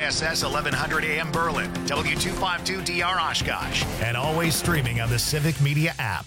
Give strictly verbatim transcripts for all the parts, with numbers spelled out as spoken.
S S eleven hundred A M Berlin, W two fifty-two D R Oshkosh, and always streaming on the Civic Media app.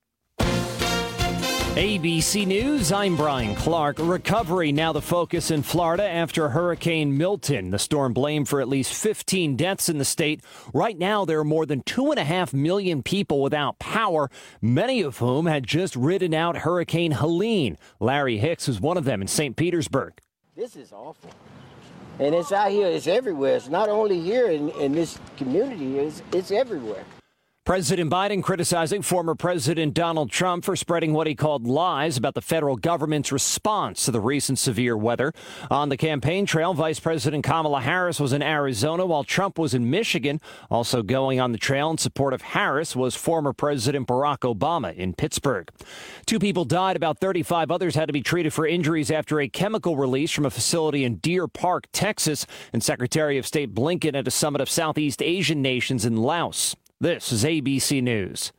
A B C News, I'm Brian Clark. Recovery now the focus in Florida after Hurricane Milton. The storm blamed for at least fifteen deaths in the state. Right now, there are more than two and a half million people without power, many of whom had just ridden out Hurricane Helene. Larry Hicks was one of them in Saint Petersburg. This is awful. And it's out here, it's everywhere. It's not only here in, in this community, it's, it's everywhere. President Biden criticizing former President Donald Trump for spreading what he called lies about the federal government's response to the recent severe weather. On the campaign trail, Vice President Kamala Harris was in Arizona while Trump was in Michigan. Also going on the trail in support of Harris was former President Barack Obama in Pittsburgh. Two people died, about thirty-five others had to be treated for injuries after a chemical release from a facility in Deer Park, Texas, and Secretary of State Blinken at a summit of Southeast Asian nations in Laos. This is A B C News.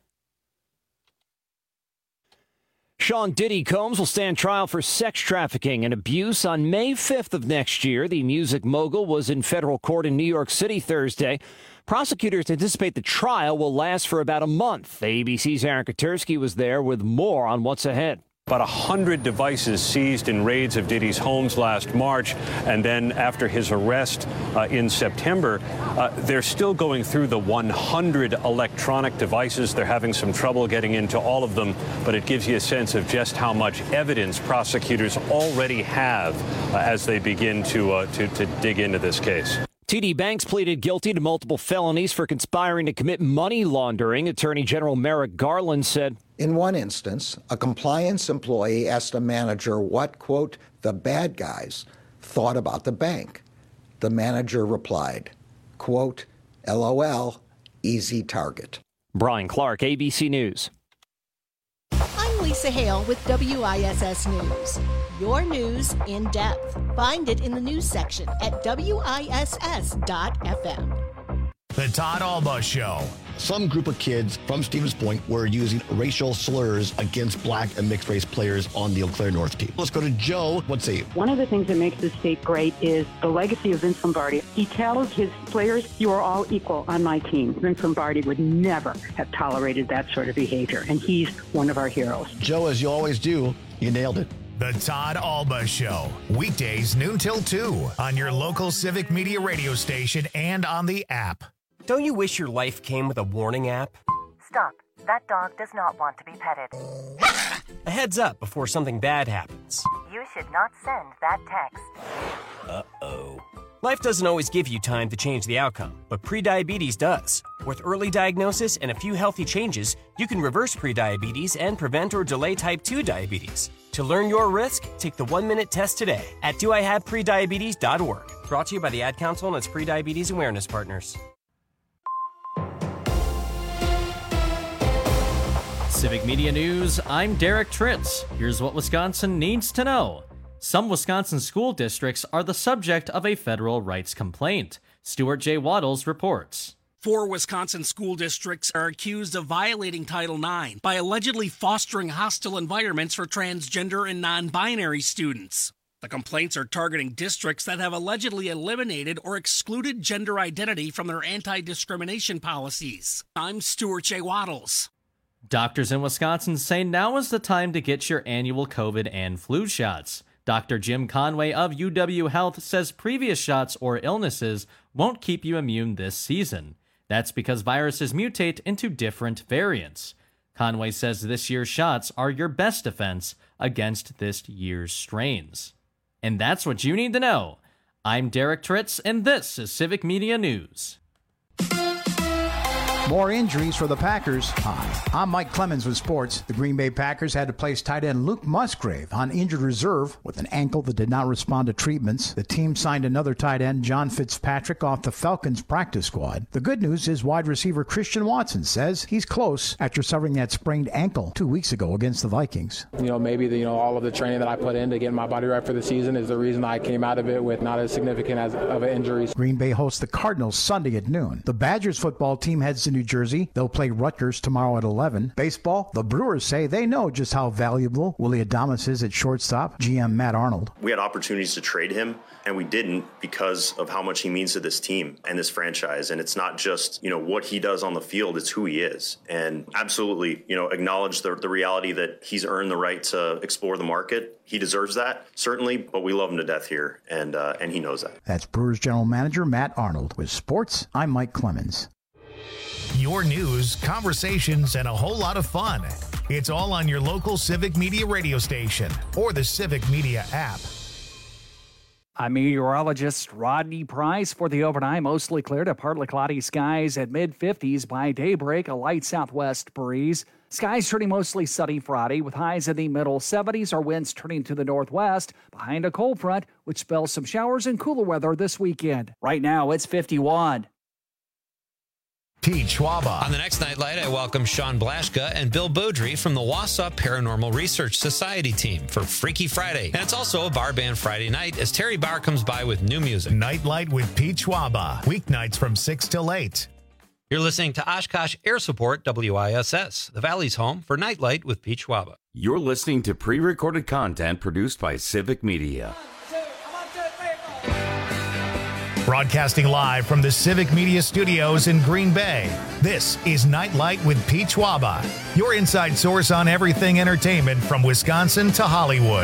Sean Diddy Combs will stand trial for sex trafficking and abuse on May fifth of next year. The music mogul was in federal court in New York City Thursday. Prosecutors anticipate the trial will last for about a month. A B C's Aaron Katersky was there with more on what's ahead. About one hundred devices seized in raids of Diddy's homes last March, and then after his arrest uh, in September, uh, they're still going through the one hundred electronic devices. They're having some trouble getting into all of them, but it gives you a sense of just how much evidence prosecutors already have uh, as they begin to, uh, to, to dig into this case. T D Banks pleaded guilty to multiple felonies for conspiring to commit money laundering. Attorney General Merrick Garland said, in one instance, a compliance employee asked a manager what, quote, the bad guys thought about the bank. The manager replied, quote, LOL, easy target. Brian Clark, A B C News. I'm Lisa Hale with W I S S News. Your news in depth. Find it in the news section at W I S S dot F M. The Todd Alba Show. Some group of kids from Stevens Point were using racial slurs against black and mixed race players on the Eau Claire North team. Let's go to Joe. Let's see. One of the things that makes this state great is the legacy of Vince Lombardi. He tells his players, you are all equal on my team. Vince Lombardi would never have tolerated that sort of behavior, and he's one of our heroes. Joe, as you always do, you nailed it. The Todd Alba Show. Weekdays noon till two on your local Civic Media radio station and on the app. Don't you wish your life came with a warning app? Stop. That dog does not want to be petted. A heads up before something bad happens. You should not send that text. Uh-oh. Life doesn't always give you time to change the outcome, but prediabetes does. With early diagnosis and a few healthy changes, you can reverse prediabetes and prevent or delay type two diabetes. To learn your risk, take the one-minute test today at do I have prediabetes dot org. Brought to you by the Ad Council and its prediabetes awareness partners. Civic Media News, I'm Derek Tritz. Here's what Wisconsin needs to know. Some Wisconsin school districts are the subject of a federal rights complaint. Stuart J. Waddles reports. Four Wisconsin school districts are accused of violating Title nine by allegedly fostering hostile environments for transgender and non-binary students. The complaints are targeting districts that have allegedly eliminated or excluded gender identity from their anti-discrimination policies. I'm Stuart J. Waddles. Doctors in Wisconsin say now is the time to get your annual COVID and flu shots. Doctor Jim Conway of U W Health says previous shots or illnesses won't keep you immune this season. That's because viruses mutate into different variants. Conway says this year's shots are your best defense against this year's strains. And that's what you need to know. I'm Derek Tritz, and this is Civic Media News. More injuries for the Packers. Hi, I'm Mike Clemens with sports. The Green Bay Packers had to place tight end Luke Musgrave on injured reserve with an ankle that did not respond to treatments. The team signed another tight end, John Fitzpatrick, off the Falcons practice squad. The good news is wide receiver Christian Watson says he's close after suffering that sprained ankle two weeks ago against the Vikings. You know, maybe the, you know all of the training that I put in to get my body right for the season is the reason I came out of it with not as significant as of an injury. Green Bay hosts the Cardinals Sunday at noon. The Badgers football team heads to New New Jersey. They'll play Rutgers tomorrow at eleven. Baseball, the Brewers say they know just how valuable Willy Adames is at shortstop. G M Matt Arnold. We had opportunities to trade him, and we didn't because of how much he means to this team and this franchise. And it's not just, you know, what he does on the field, it's who he is. And absolutely, you know, acknowledge the, the reality that he's earned the right to explore the market. He deserves that, certainly, but we love him to death here, and uh, and he knows that. That's Brewers General Manager Matt Arnold. With sports, I'm Mike Clemens. Your news, conversations, and a whole lot of fun. It's all on your local Civic Media radio station or the Civic Media app. I'm meteorologist Rodney Price. For the overnight, mostly clear to partly cloudy skies at mid fifties. By daybreak, a light southwest breeze. Skies turning mostly sunny Friday with highs in the middle seventies. Our winds turning to the northwest behind a cold front, which spells some showers and cooler weather this weekend. Right now, it's fifty-one. Pete Schwaba. On the next Nightlight, I welcome Sean Blaschka and Bill Beaudry from the Wausau Paranormal Research Society team for Freaky Friday. And it's also a bar band Friday night as Terry Barr comes by with new music. Nightlight with Pete Schwaba. Weeknights from six till eight. You're listening to Oshkosh Air Support W I S S, the Valley's home for Nightlight with Pete Schwaba. You're listening to pre-recorded content produced by Civic Media. Broadcasting live from the Civic Media Studios in Green Bay, this is Nightlight with Pete Schwaba, your inside source on everything entertainment from Wisconsin to Hollywood.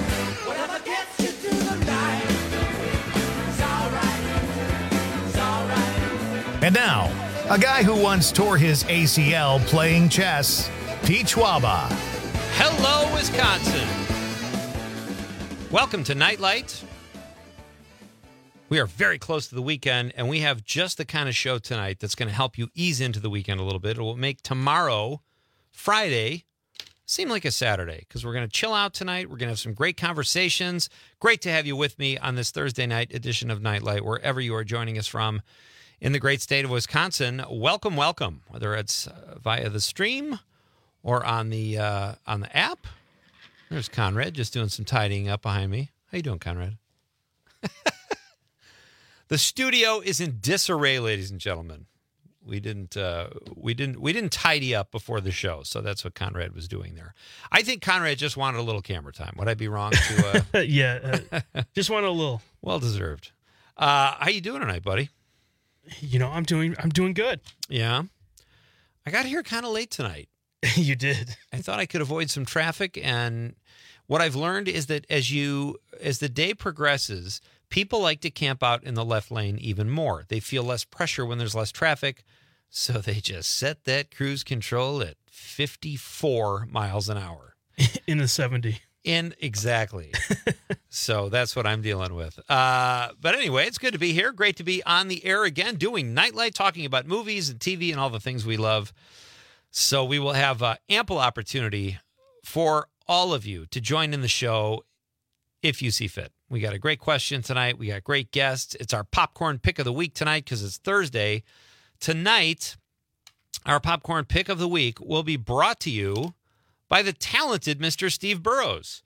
And now, a guy who once tore his A C L playing chess, Pete Schwaba. Hello, Wisconsin. Welcome to Nightlight. We are very close to the weekend, and we have just the kind of show tonight that's going to help you ease into the weekend a little bit. It will make tomorrow, Friday, seem like a Saturday because we're going to chill out tonight. We're going to have some great conversations. Great to have you with me on this Thursday night edition of Nightlight, wherever you are joining us from in the great state of Wisconsin. Welcome, welcome, whether it's uh, via the stream or on the uh, on the app. There's Conrad just doing some tidying up behind me. How you doing, Conrad? The studio is in disarray, ladies and gentlemen. We didn't uh, we didn't we didn't tidy up before the show, so that's what Conrad was doing there. I think Conrad just wanted a little camera time. Would I be wrong to? Uh... yeah, uh, just wanted a little. Well deserved. Uh, how you doing tonight, buddy? You know, I'm doing I'm doing good. Yeah, I got here kind of late tonight. You did. I thought I could avoid some traffic, and what I've learned is that as you as the day progresses, people like to camp out in the left lane even more. They feel less pressure when there's less traffic, so they just set that cruise control at fifty-four miles an hour. In the seventy. In exactly. So that's what I'm dealing with. Uh, but anyway, it's good to be here. Great to be on the air again, doing Nightlight, talking about movies and T V and all the things we love. So we will have uh, ample opportunity for all of you to join in the show if you see fit. We got a great question tonight. We got great guests. It's our popcorn pick of the week tonight because it's Thursday. Tonight, our popcorn pick of the week will be brought to you by the talented Mister Steve Burrows.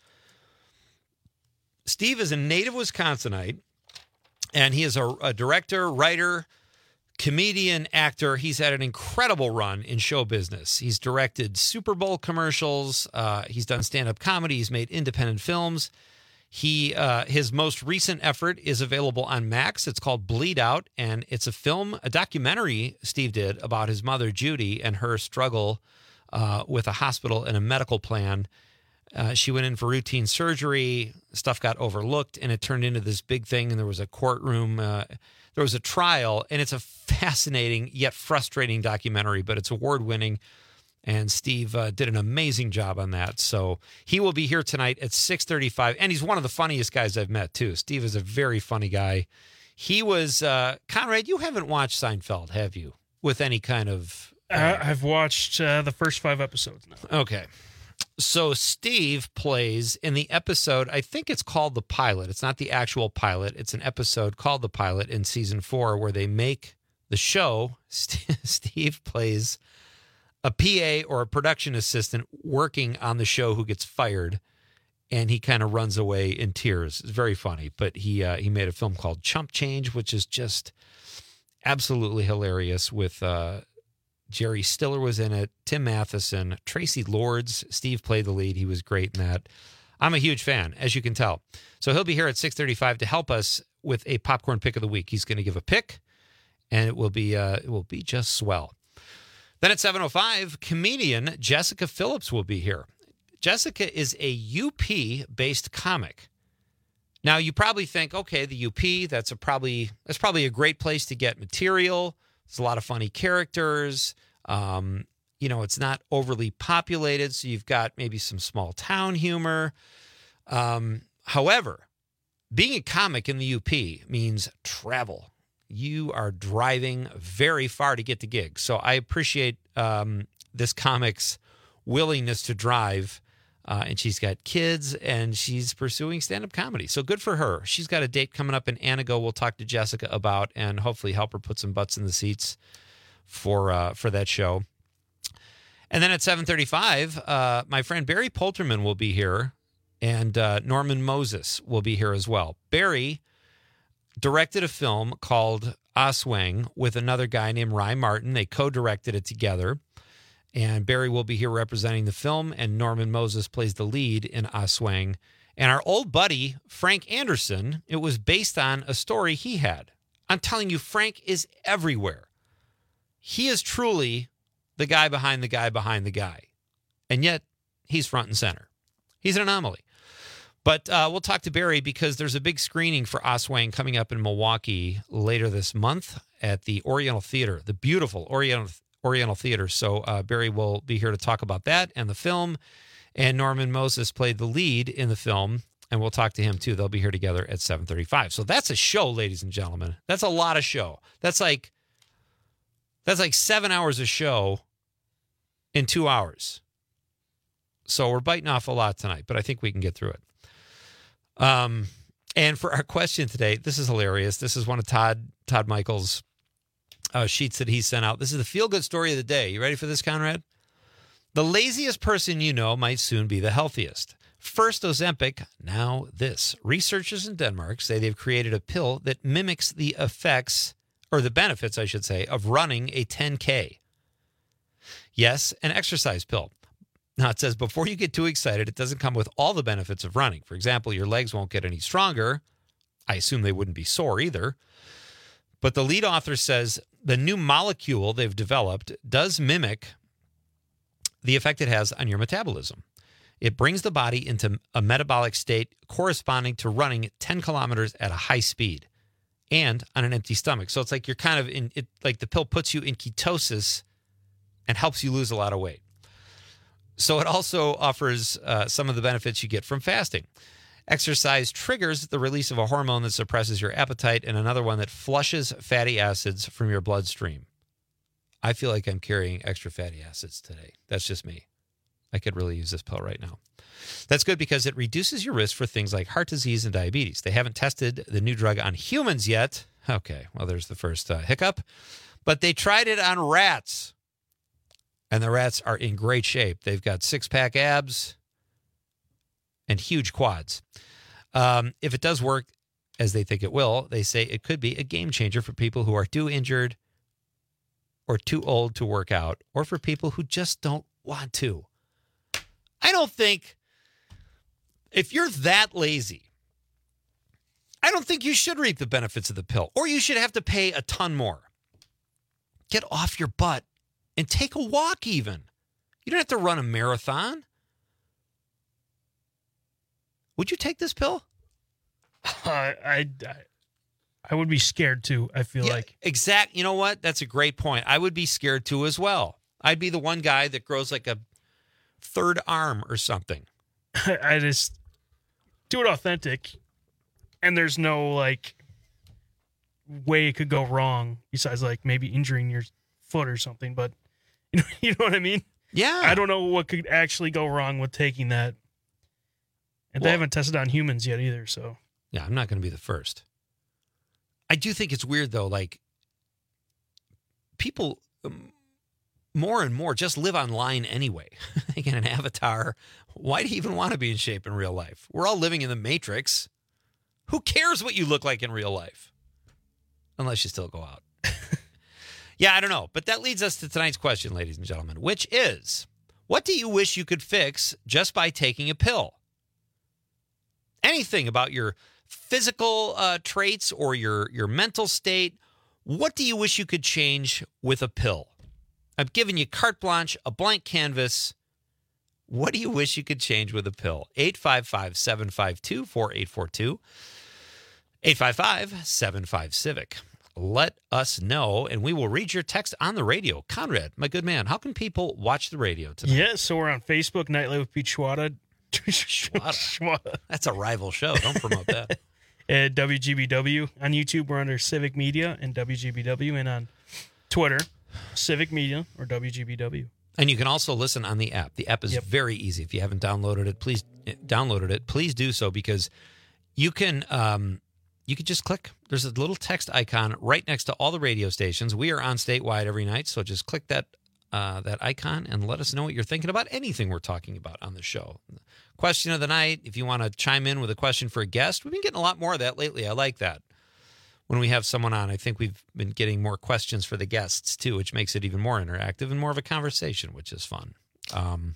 Steve is a native Wisconsinite, and he is a, a director, writer, comedian, actor. He's had an incredible run in show business. He's directed Super Bowl commercials. Uh, he's done stand-up comedy. He's made independent films. He uh, his most recent effort is available on Max. It's called Bleed Out, and it's a film, a documentary Steve did about his mother, Judy, and her struggle uh, with a hospital and a medical plan. Uh, she went in for routine surgery. Stuff got overlooked, and it turned into this big thing, and there was a courtroom. Uh, there was a trial, and it's a fascinating yet frustrating documentary, but it's award-winning. And Steve uh, did an amazing job on that. So he will be here tonight at six thirty-five. And he's one of the funniest guys I've met, too. Steve is a very funny guy. He was, uh, Conrad, you haven't watched Seinfeld, have you? With any kind of... Uh, uh, I've watched uh, the first five episodes now. Okay. So Steve plays in the episode, I think it's called The Pilot. It's not the actual pilot. It's an episode called The Pilot in season four where they make the show. Steve plays a P A or a production assistant working on the show who gets fired, and he kind of runs away in tears. It's very funny, but he uh, he made a film called Chump Change, which is just absolutely hilarious with uh, Jerry Stiller was in it. Tim Matheson, Tracy Lords. Steve played the lead. He was great in that. I'm a huge fan, as you can tell. So he'll be here at six thirty-five to help us with a popcorn pick of the week. He's going to give a pick, and it will be uh, it will be just swell. Then at seven oh five, comedian Jessica Phillips will be here. Jessica is a U P-based comic. Now, you probably think, okay, the U P, that's a probably that's probably a great place to get material. There's a lot of funny characters. Um, you know, it's not overly populated, so you've got maybe some small town humor. Um, however, being a comic in the U P means travel. You are driving very far to get to gigs. So I appreciate um, this comic's willingness to drive. Uh, and she's got kids, and she's pursuing stand-up comedy. So good for her. She's got a date coming up in Anago we'll talk to Jessica about and hopefully help her put some butts in the seats for uh, for that show. And then at seven thirty-five, uh, my friend Barry Polterman will be here, and uh, Norman Moses will be here as well. Barry directed a film called Osweng with another guy named Ryan Martin. They co-directed it together. And Barry will be here representing the film, and Norman Moses plays the lead in Osweng. And our old buddy, Frank Anderson, it was based on a story he had. I'm telling you, Frank is everywhere. He is truly the guy behind the guy behind the guy. And yet, he's front and center. He's an anomaly. But uh, we'll talk to Barry because there's a big screening for Osweng coming up in Milwaukee later this month at the Oriental Theater, the beautiful Oriental Oriental Theater. So uh, Barry will be here to talk about that and the film. And Norman Moses played the lead in the film, and we'll talk to him too. They'll be here together at seven thirty-five. So that's a show, ladies and gentlemen. That's a lot of show. That's like that's like seven hours of show in two hours. So we're biting off a lot tonight, but I think we can get through it. Um, and for our question today, this is hilarious. This is one of Todd Todd Michael's Uh, sheets that he sent out. This is the feel-good story of the day. You ready for this, Conrad? The laziest person you know might soon be the healthiest. First Ozempic, now this. Researchers in Denmark say they've created a pill that mimics the effects, or the benefits, I should say, of running a ten K. Yes, an exercise pill. Now, it says before you get too excited, it doesn't come with all the benefits of running. For example, your legs won't get any stronger. I assume they wouldn't be sore either. But the lead author says the new molecule they've developed does mimic the effect it has on your metabolism. It brings the body into a metabolic state corresponding to running ten kilometers at a high speed and on an empty stomach. So it's like you're kind of in it, like the pill puts you in ketosis and helps you lose a lot of weight. So it also offers uh, some of the benefits you get from fasting. Exercise triggers the release of a hormone that suppresses your appetite and another one that flushes fatty acids from your bloodstream. I feel like I'm carrying extra fatty acids today. That's just me. I could really use this pill right now. That's good because it reduces your risk for things like heart disease and diabetes. They haven't tested the new drug on humans yet. Okay, well, there's the first uh, hiccup. But they tried it on rats, and the rats are in great shape. They've got six-pack abs and huge quads. Um, if it does work as they think it will, they say it could be a game changer for people who are too injured or too old to work out, or for people who just don't want to. I don't think, if you're that lazy, I don't think you should reap the benefits of the pill, or you should have to pay a ton more. Get off your butt and take a walk even. You don't have to run a marathon. Would you take this pill? Uh, I, I I would be scared too, I feel yeah, like. Exact. You know what? That's a great point. I would be scared too as well. I'd be the one guy that grows like a third arm or something. I just do it authentic, and there's no like way it could go wrong besides like maybe injuring your foot or something. But you know, you know what I mean? Yeah. I don't know what could actually go wrong with taking that. And well, they haven't tested on humans yet either, so. Yeah, I'm not going to be the first. I do think it's weird, though, like, people um, more and more just live online anyway. They get an avatar. Why do you even want to be in shape in real life? We're all living in the Matrix. Who cares what you look like in real life? Unless you still go out. Yeah, I don't know. But that leads us to tonight's question, ladies and gentlemen, which is, what do you wish you could fix just by taking a pill? Anything about your physical uh, traits or your, your mental state, what do you wish you could change with a pill? I've given you carte blanche, a blank canvas. What do you wish you could change with a pill? eight five five, seven five two, four eight four two. eight five five, seven five, Civic. Let us know, and we will read your text on the radio. Conrad, my good man, how can people watch the radio tonight? Yeah, so we're on Facebook, Nightlight with Pete Schwada. Schwada. That's a rival show. Don't promote that. At W G B W. On YouTube, we're under Civic Media and W G B W. And on Twitter, Civic Media or W G B W. And you can also listen on the app. The app is yep. very easy. If you haven't downloaded it, please downloaded it. Please do so, because you can um, you can just click. There's a little text icon right next to all the radio stations. We are on statewide every night, so just click that uh, that icon and let us know what you're thinking about anything we're talking about on the show. Question of the night, if you want to chime in with a question for a guest, we've been getting a lot more of that lately. I like that. When we have someone on, I think we've been getting more questions for the guests, too, which makes it even more interactive and more of a conversation, which is fun. Um,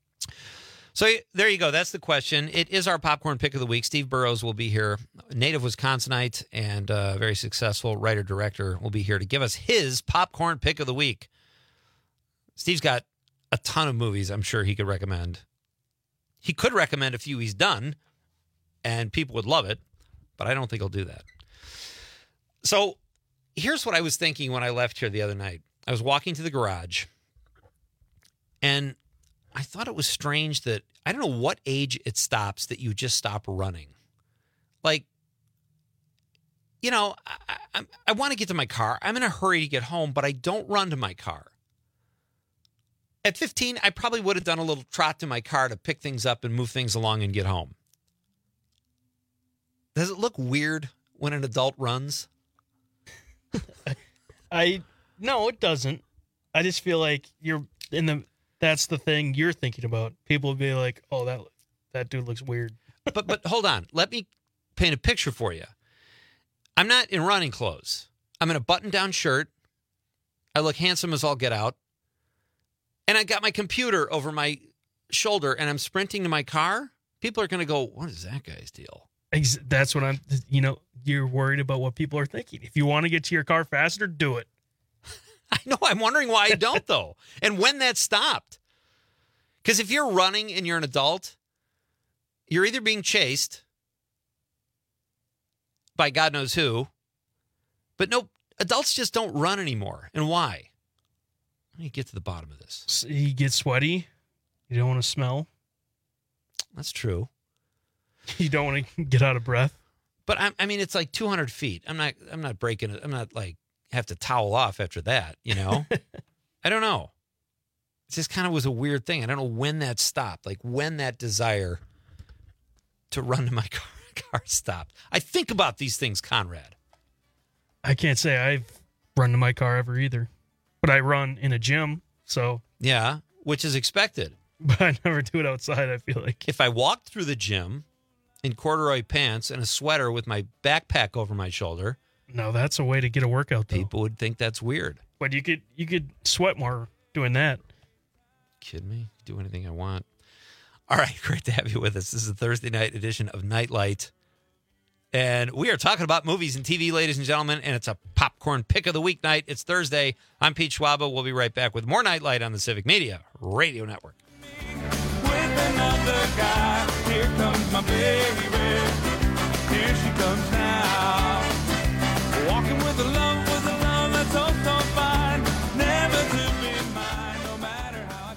so there you go. That's the question. It is our popcorn pick of the week. Steve Burrows will be here, native Wisconsinite and uh, very successful writer-director, will be here to give us his popcorn pick of the week. Steve's got a ton of movies I'm sure he could recommend. He could recommend a few he's done, and people would love it, but I don't think he'll do that. So here's what I was thinking when I left here the other night. I was walking to the garage, and I thought it was strange that I don't know what age it stops that you just stop running. Like, you know, I, I, I want to get to my car. I'm in a hurry to get home, but I don't run to my car. At fifteen, I probably would have done a little trot to my car to pick things up and move things along and get home. Does it look weird when an adult runs? I no, it doesn't. I just feel like you're in the. That's the thing you're thinking about. People will be like, "Oh, that that dude looks weird." but but hold on, let me paint a picture for you. I'm not in running clothes. I'm in a button-down shirt. I look handsome as all get out, and I got my computer over my shoulder, and I'm sprinting to my car. People are going to go, "What is that guy's deal?" That's what I'm. You know, you're worried about what people are thinking. If you want to get to your car faster, do it. I know. I'm wondering why I don't, though. And when that stopped. Because if you're running and you're an adult, you're either being chased by God knows who, but no, adults just don't run anymore. And why? Let me get to the bottom of this. So you get sweaty. You don't want to smell. That's true. You don't want to get out of breath. But I, I mean, it's like two hundred feet. I'm not. I'm not breaking it. I'm not like have to towel off after that. You know. I don't know. It just kind of was a weird thing. I don't know when that stopped. Like when that desire to run to my car, car stopped. I think about these things, Conrad. I can't say I've run to my car ever either, but I run in a gym. So yeah, which is expected. But I never do it outside. I feel like if I walked through the gym in corduroy pants and a sweater with my backpack over my shoulder. No, that's a way to get a workout, though. People would think that's weird. But you could you could sweat more doing that. Kidding me? Do anything I want. All right, great to have you with us. This is a Thursday night edition of Nightlight. And we are talking about movies and T V, ladies and gentlemen, and it's a popcorn pick of the week night. It's Thursday. I'm Pete Schwaba. We'll be right back with more Nightlight on the Civic Media Radio Network. Another guy, here comes my baby, here she comes now, walking with a love, with a love that's so, so fine, never to be mine, no matter how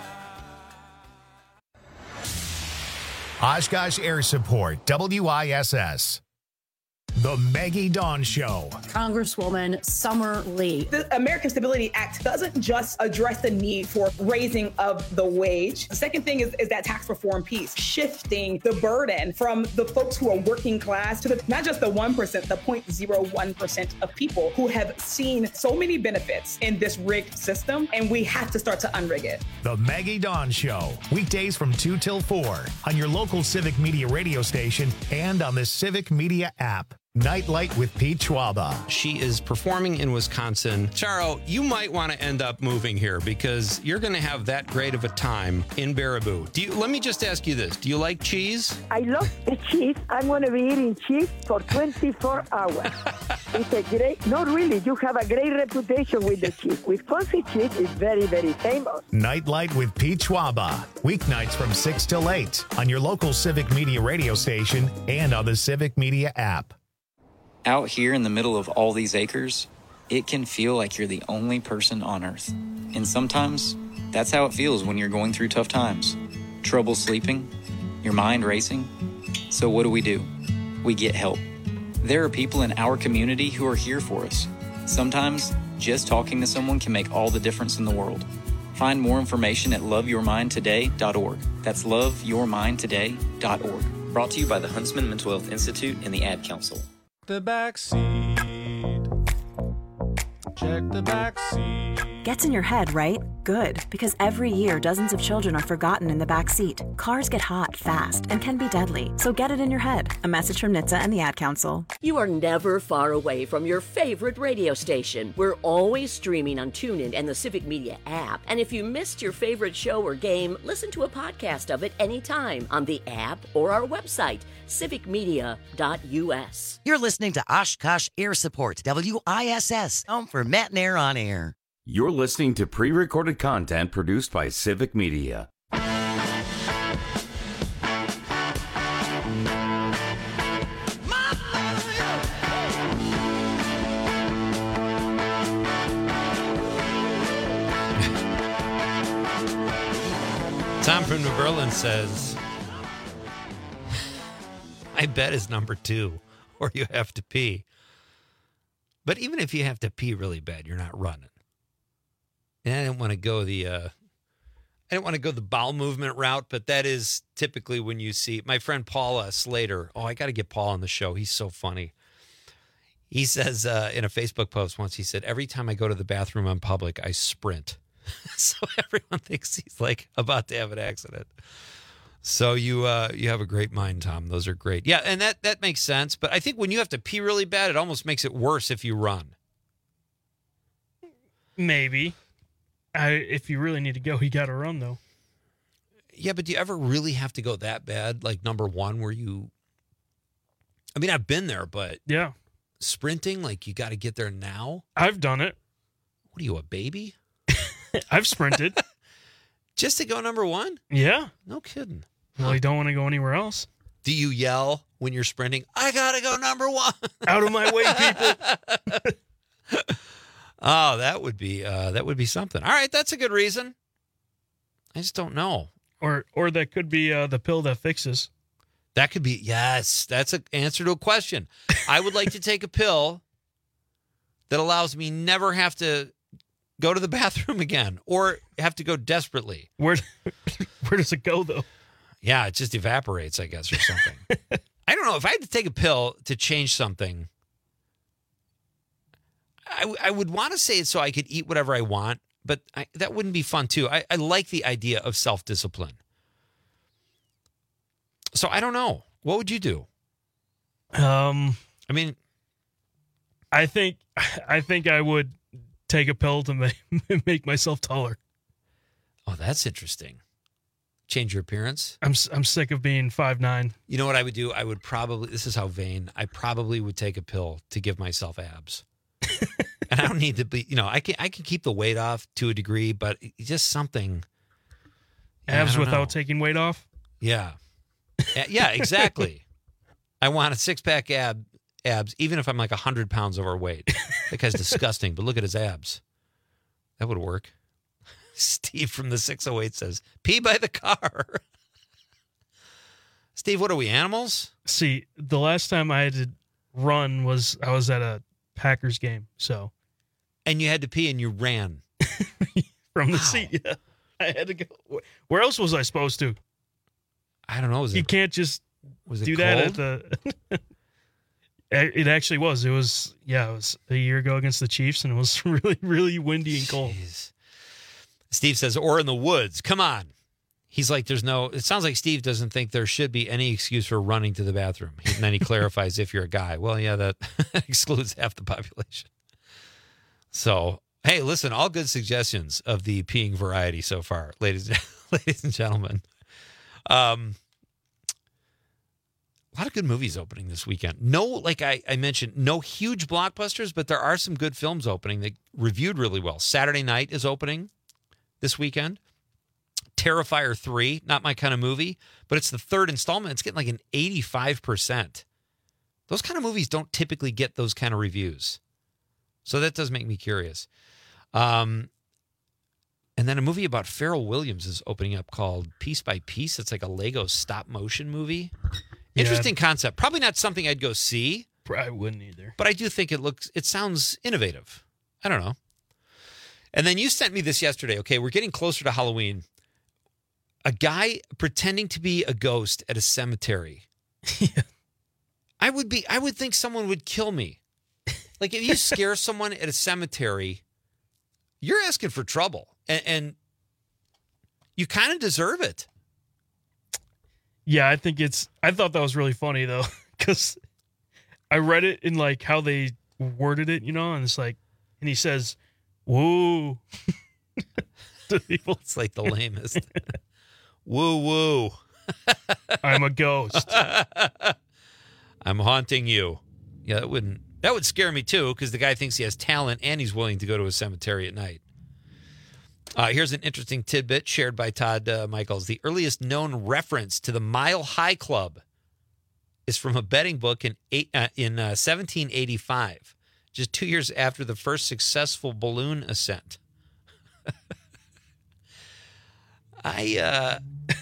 I try. Oshkosh Air Support, W I S S. The Maggie Dawn Show. Congresswoman Summer Lee. The American Stability Act doesn't just address the need for raising of the wage. The second thing is, is that tax reform piece, shifting the burden from the folks who are working class to the, not just the one percent, the zero point zero one percent of people who have seen so many benefits in this rigged system, and we have to start to unrig it. The Maggie Dawn Show, weekdays from two till four on your local Civic Media radio station and on the Civic Media app. Nightlight with Pete Schwaba. She is performing in Wisconsin. Charo, you might want to end up moving here because you're going to have that great of a time in Baraboo. Do you? Let me just ask you this. Do you like cheese? I love the cheese. I'm going to be eating cheese for twenty-four hours. It's a great, not really, you have a great reputation with the cheese. Wisconsin cheese is very, very famous. Nightlight with Pete Schwaba. Weeknights from six till eight on your local Civic Media radio station and on the Civic Media app. Out here in the middle of all these acres, it can feel like you're the only person on Earth. And sometimes, that's how it feels when you're going through tough times. Trouble sleeping, your mind racing. So what do we do? We get help. There are people in our community who are here for us. Sometimes, just talking to someone can make all the difference in the world. Find more information at love your mind today dot org. That's love your mind today dot org. Brought to you by the Huntsman Mental Health Institute and the Ad Council. The back seat. Check the back seat. Gets in your head, right? Good, because every year dozens of children are forgotten in the back seat. Cars get hot fast and can be deadly, so get it in your head. A message from N H T S A and the Ad Council. You are never far away from your favorite radio station. We're always streaming on TuneIn and the Civic Media app. And if you missed your favorite show or game, listen to a podcast of it anytime on the app or our website, civic media dot u s. You're listening to Oshkosh Air Support, W I S S, home for Matt and Air on Air. You're listening to pre-recorded content produced by Civic Media. Tom from New Berlin says, I bet is number two, or you have to pee. But even if you have to pee really bad, you're not running. And I didn't want to go the, uh, I didn't want to go the bowel movement route, but that is typically when you see my friend Paula Slater. Oh, I got to get Paul on the show. He's so funny. He says uh, in a Facebook post once, he said, every time I go to the bathroom in public, I sprint. So everyone thinks he's like about to have an accident. So you uh, you have a great mind, Tom. Those are great. Yeah, and that, that makes sense. But I think when you have to pee really bad, it almost makes it worse if you run. Maybe. I, if you really need to go, you got to run, though. Yeah, but do you ever really have to go that bad? Like number one, where you... I mean, I've been there, but... Yeah. Sprinting, like you got to get there now? I've done it. What are you, a baby? I've sprinted. Just to go number one? Yeah. No kidding. Well, you don't want to go anywhere else. Do you yell when you're sprinting, I got to go number one? Out of my way, people. Oh, that would be uh, that would be something. All right, that's a good reason. I just don't know. Or or that could be uh, the pill that fixes. That could be, yes, that's an answer to a question. I would like to take a pill that allows me never have to go to the bathroom again or have to go desperately. Where where does it go, though? Yeah, it just evaporates, I guess, or something. I don't know. If I had to take a pill to change something, I, I would want to say it so I could eat whatever I want, but I, that wouldn't be fun, too. I, I like the idea of self-discipline. So I don't know. What would you do? Um, I mean, I think I think I would take a pill to make, make myself taller. Oh, that's interesting. Change your appearance? I'm I'm sick of being five nine. You know what I would do? I would probably, this is how vain, I probably would take a pill to give myself abs. And I don't need to be, you know, I can I can keep the weight off to a degree, but just something. Abs yeah, without know. taking weight off? Yeah. Yeah, exactly. I want a six-pack ab, abs, even if I'm like one hundred pounds overweight. That guy's disgusting, but look at his abs. That would work. Steve from the six oh eight says, pee by the car. Steve, what are we, animals? See, the last time I had to run was I was at a Packers game, so. And you had to pee and you ran. From the wow. seat, yeah. I had to go. Where else was I supposed to? I don't know. Was you it, can't just was it do cold? that at the... It actually was. It was, yeah, it was a year ago against the Chiefs, and it was really, really windy and cold. Jeez. Steve says, or in the woods. Come on. He's like, there's no, it sounds like Steve doesn't think there should be any excuse for running to the bathroom. And then he clarifies if you're a guy. Well, yeah, that excludes half the population. So, hey, listen, all good suggestions of the peeing variety so far, ladies, ladies and gentlemen. Um, a lot of good movies opening this weekend. No, like I, I mentioned, no huge blockbusters, but there are some good films opening that reviewed really well. Saturday Night is opening this weekend. Terrifier three, not my kind of movie, but it's the third installment. It's getting like an eighty-five percent. Those kind of movies don't typically get those kind of reviews. So that does make me curious. Um, and then a movie about Pharrell Williams is opening up called Piece by Piece. It's like a Lego stop motion movie. Yeah. Interesting concept. Probably not something I'd go see. I wouldn't either. But I do think it looks, it sounds innovative. I don't know. And then you sent me this yesterday. Okay, we're getting closer to Halloween. A guy pretending to be a ghost at a cemetery. Yeah. I would be, I would think someone would kill me. Like if you scare someone at a cemetery, you're asking for trouble. And, and you kind of deserve it. Yeah, I think it's, I thought that was really funny though, because I read it in like how they worded it, you know, and it's like, and he says, woo. To people. It's like the lamest. Woo woo. I'm a ghost. I'm haunting you. Yeah, that wouldn't that would scare me too, because the guy thinks he has talent and he's willing to go to a cemetery at night. Uh, here's an interesting tidbit shared by Todd uh, Michaels. The earliest known reference to the Mile High Club is from a betting book in eight, uh, in uh, seventeen eighty-five, just two years after the first successful balloon ascent. I uh,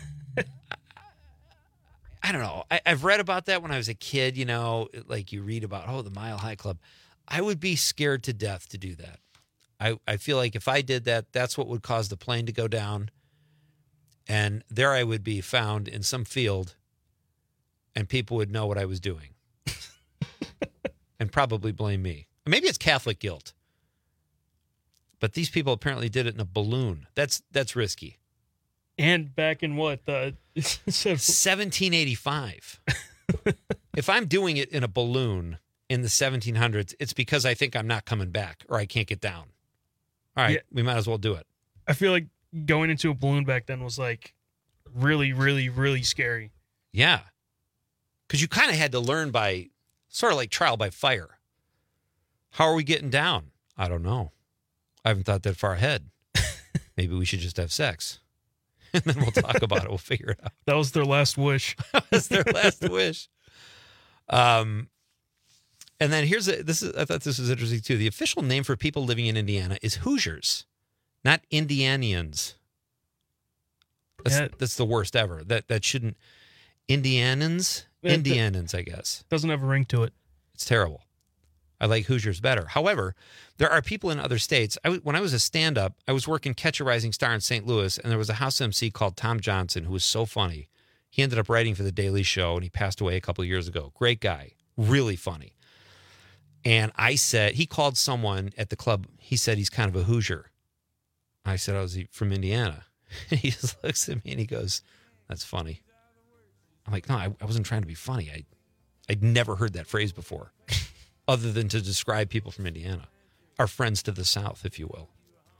I don't know. I, I've read about that when I was a kid, you know, like you read about, oh, the Mile High Club. I would be scared to death to do that. I, I feel like if I did that, that's what would cause the plane to go down. And there I would be found in some field and people would know what I was doing and probably blame me. Maybe it's Catholic guilt. But these people apparently did it in a balloon. That's that's risky. And back in what? The seventeen eighty-five. If I'm doing it in a balloon in the seventeen hundreds, it's because I think I'm not coming back or I can't get down. All right, yeah. We might as well do it. I feel like going into a balloon back then was like really, really, really scary. Yeah. Because you kind of had to learn by sort of like trial by fire. How are we getting down? I don't know. I haven't thought that far ahead. Maybe we should just have sex. And then we'll talk about it. We'll figure it out. That was their last wish. That was their last wish. Um, and then here's a, this is, I thought this was interesting too. The official name for people living in Indiana is Hoosiers, not Indianians. That's, yeah. that's the worst ever. That, that shouldn't, Indianans, it, Indianans, I guess. Doesn't have a ring to it. It's terrible. I like Hoosiers better. However, there are people in other states. I, when I was a stand-up, I was working Catch a Rising Star in Saint Louis, and there was a house M C called Tom Johnson who was so funny. He ended up writing for The Daily Show, and he passed away a couple of years ago. Great guy. Really funny. And I said, he called someone at the club. He said he's kind of a Hoosier. I said, oh, is he from Indiana? He just looks at me and he goes, that's funny. I'm like, no, I, I wasn't trying to be funny. I, I'd never heard that phrase before. Other than to describe people from Indiana. Our friends to the south, if you will.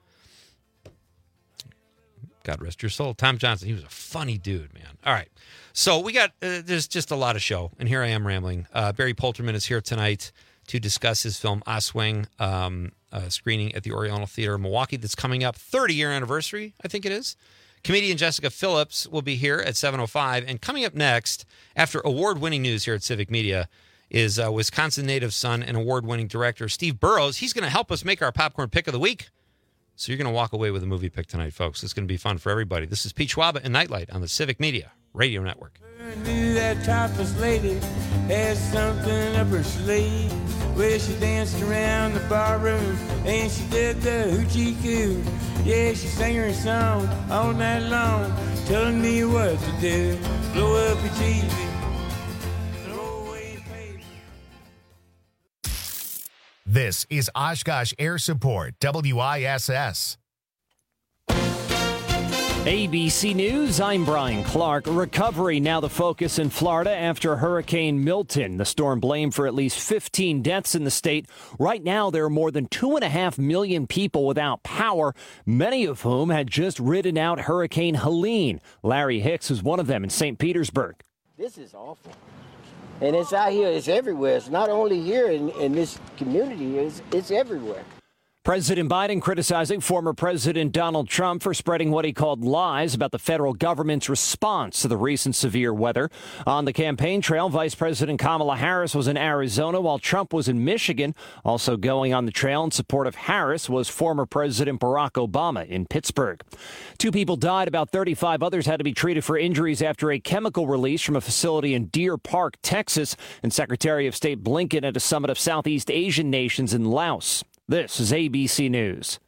God rest your soul. Tom Johnson, he was a funny dude, man. All right. So we got, uh, there's just a lot of show, and here I am rambling. Uh, Barry Polterman is here tonight to discuss his film Oswing, um, uh, screening at the Oriental Theater in Milwaukee that's coming up, thirty-year anniversary, I think it is. Comedian Jessica Phillips will be here at seven oh five, and coming up next, after award-winning news here at Civic Media, is uh, Wisconsin native son and award-winning director Steve Burrows. He's going to help us make our popcorn pick of the week. So you're going to walk away with a movie pick tonight, folks. It's going to be fun for everybody. This is Pete Schwaba and Nightlight on the Civic Media Radio Network. Knew that topless lady had something up her sleeve. Well, she danced around the barroom and she did the hoochie coo. Yeah, she sang her song all night long, telling me what to do. Blow up your cheesy. This is Oshkosh Air Support, W I S S. A B C News, I'm Brian Clark. Recovery now the focus in Florida after Hurricane Milton. The storm blamed for at least fifteen deaths in the state. Right now, there are more than two and a half million people without power, many of whom had just ridden out Hurricane Helene. Larry Hicks is one of them in Saint Petersburg. This is awful. And it's out here, it's everywhere. It's not only here in, in this community, it's, it's everywhere. President Biden criticizing former President Donald Trump for spreading what he called lies about the federal government's response to the recent severe weather. On the campaign trail, Vice President Kamala Harris was in Arizona while Trump was in Michigan. Also going on the trail in support of Harris was former President Barack Obama in Pittsburgh. Two people died, about thirty-five others had to be treated for injuries after a chemical release from a facility in Deer Park, Texas, and Secretary of State Blinken at a summit of Southeast Asian nations in Laos. This is A B C News.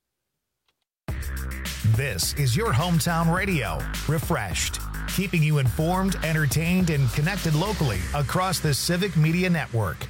This is your hometown radio, refreshed, keeping you informed, entertained, and connected locally across the Civic Media Network.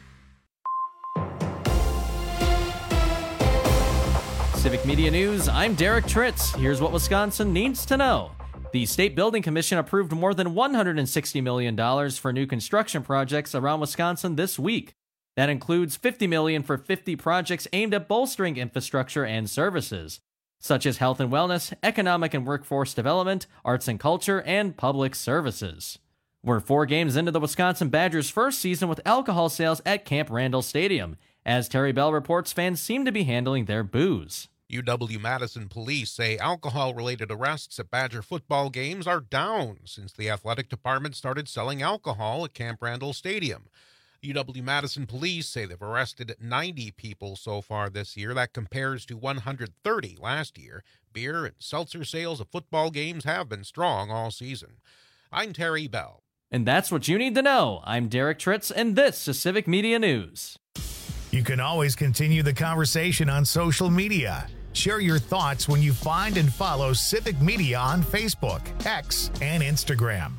Civic Media News, I'm Derek Tritz. Here's what Wisconsin needs to know. The State Building Commission approved more than one hundred sixty million dollars for new construction projects around Wisconsin this week. That includes fifty million dollars for fifty projects aimed at bolstering infrastructure and services, such as health and wellness, economic and workforce development, arts and culture, and public services. We're four games into the Wisconsin Badgers' first season with alcohol sales at Camp Randall Stadium. As Terry Bell reports, fans seem to be handling their booze. U W-Madison police say alcohol-related arrests at Badger football games are down since the athletic department started selling alcohol at Camp Randall Stadium. U W-Madison police say they've arrested ninety people so far this year. That compares to one hundred thirty last year. Beer and seltzer sales at football games have been strong all season. I'm Terry Bell. And that's what you need to know. I'm Derek Tritz, and this is Civic Media News. You can always continue the conversation on social media. Share your thoughts when you find and follow Civic Media on Facebook, X, and Instagram.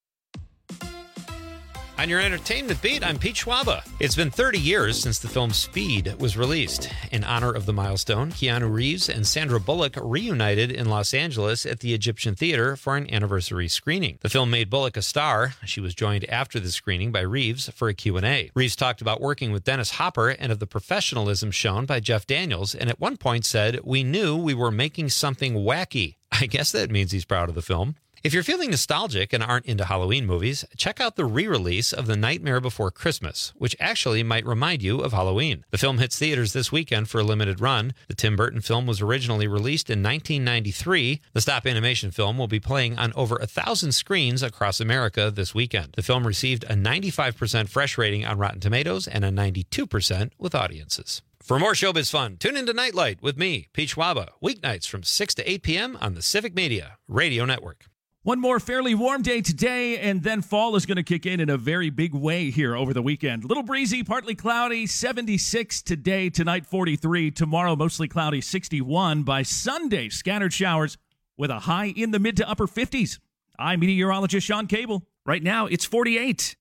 On your entertainment beat, I'm Pete Schwaba. It's been thirty years since the film Speed was released. In honor of the milestone, Keanu Reeves and Sandra Bullock reunited in Los Angeles at the Egyptian Theater for an anniversary screening. The film made Bullock a star. She was joined after the screening by Reeves for a Q and A. Reeves talked about working with Dennis Hopper and of the professionalism shown by Jeff Daniels, and at one point said, "We knew we were making something wacky." I guess that means he's proud of the film. If you're feeling nostalgic and aren't into Halloween movies, check out the re-release of The Nightmare Before Christmas, which actually might remind you of Halloween. The film hits theaters this weekend for a limited run. The Tim Burton film was originally released in nineteen ninety-three. The stop animation film will be playing on over a thousand screens across America this weekend. The film received a ninety-five percent fresh rating on Rotten Tomatoes and a ninety-two percent with audiences. For more showbiz fun, tune into Nightlight with me, Pete Schwaba, weeknights from six to eight p.m. on the Civic Media Radio Network. One more fairly warm day today, and then fall is going to kick in in a very big way here over the weekend. Little breezy, partly cloudy, seventy-six today, tonight forty-three, tomorrow mostly cloudy, sixty-one. By Sunday, scattered showers with a high in the mid to upper fifties. I'm meteorologist Sean Cable. Right now, it's forty-eight.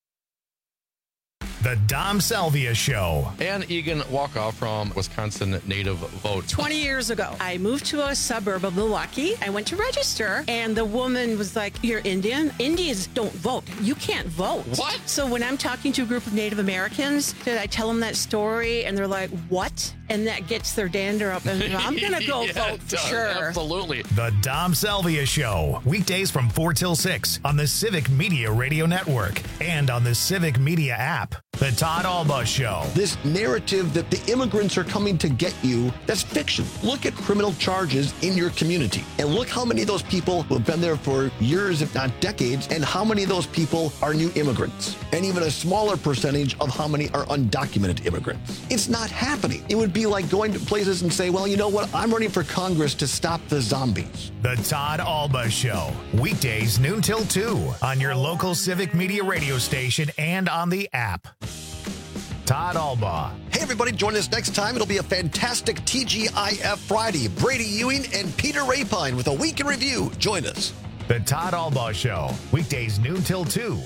The Dom Salvia Show. Ann Egan walk-off from Wisconsin Native Vote. twenty years ago, I moved to a suburb of Milwaukee. I went to register, and the woman was like, "You're Indian? Indians don't vote. You can't vote." What? So when I'm talking to a group of Native Americans, did I tell them that story, and they're like, "What?" And that gets their dander up, and I'm going to go yeah, vote for sure. Absolutely. The Dom Salvia Show. Weekdays from four till six on the Civic Media Radio Network and on the Civic Media app. The Todd Alba Show. This narrative that the immigrants are coming to get you, that's fiction. Look at criminal charges in your community and look how many of those people who have been there for years, if not decades, and how many of those people are new immigrants, and even a smaller percentage of how many are undocumented immigrants. It's not happening. It would be like going to places and say, well, you know what? I'm running for Congress to stop the zombies. The Todd Alba Show. Weekdays noon till two on your local Civic Media radio station and on the app. Todd Alba. Hey, everybody, join us next time. It'll be a fantastic T G I F Friday. Brady Ewing and Peter Rapine with a week in review. Join us. The Todd Alba Show. Weekdays noon till two.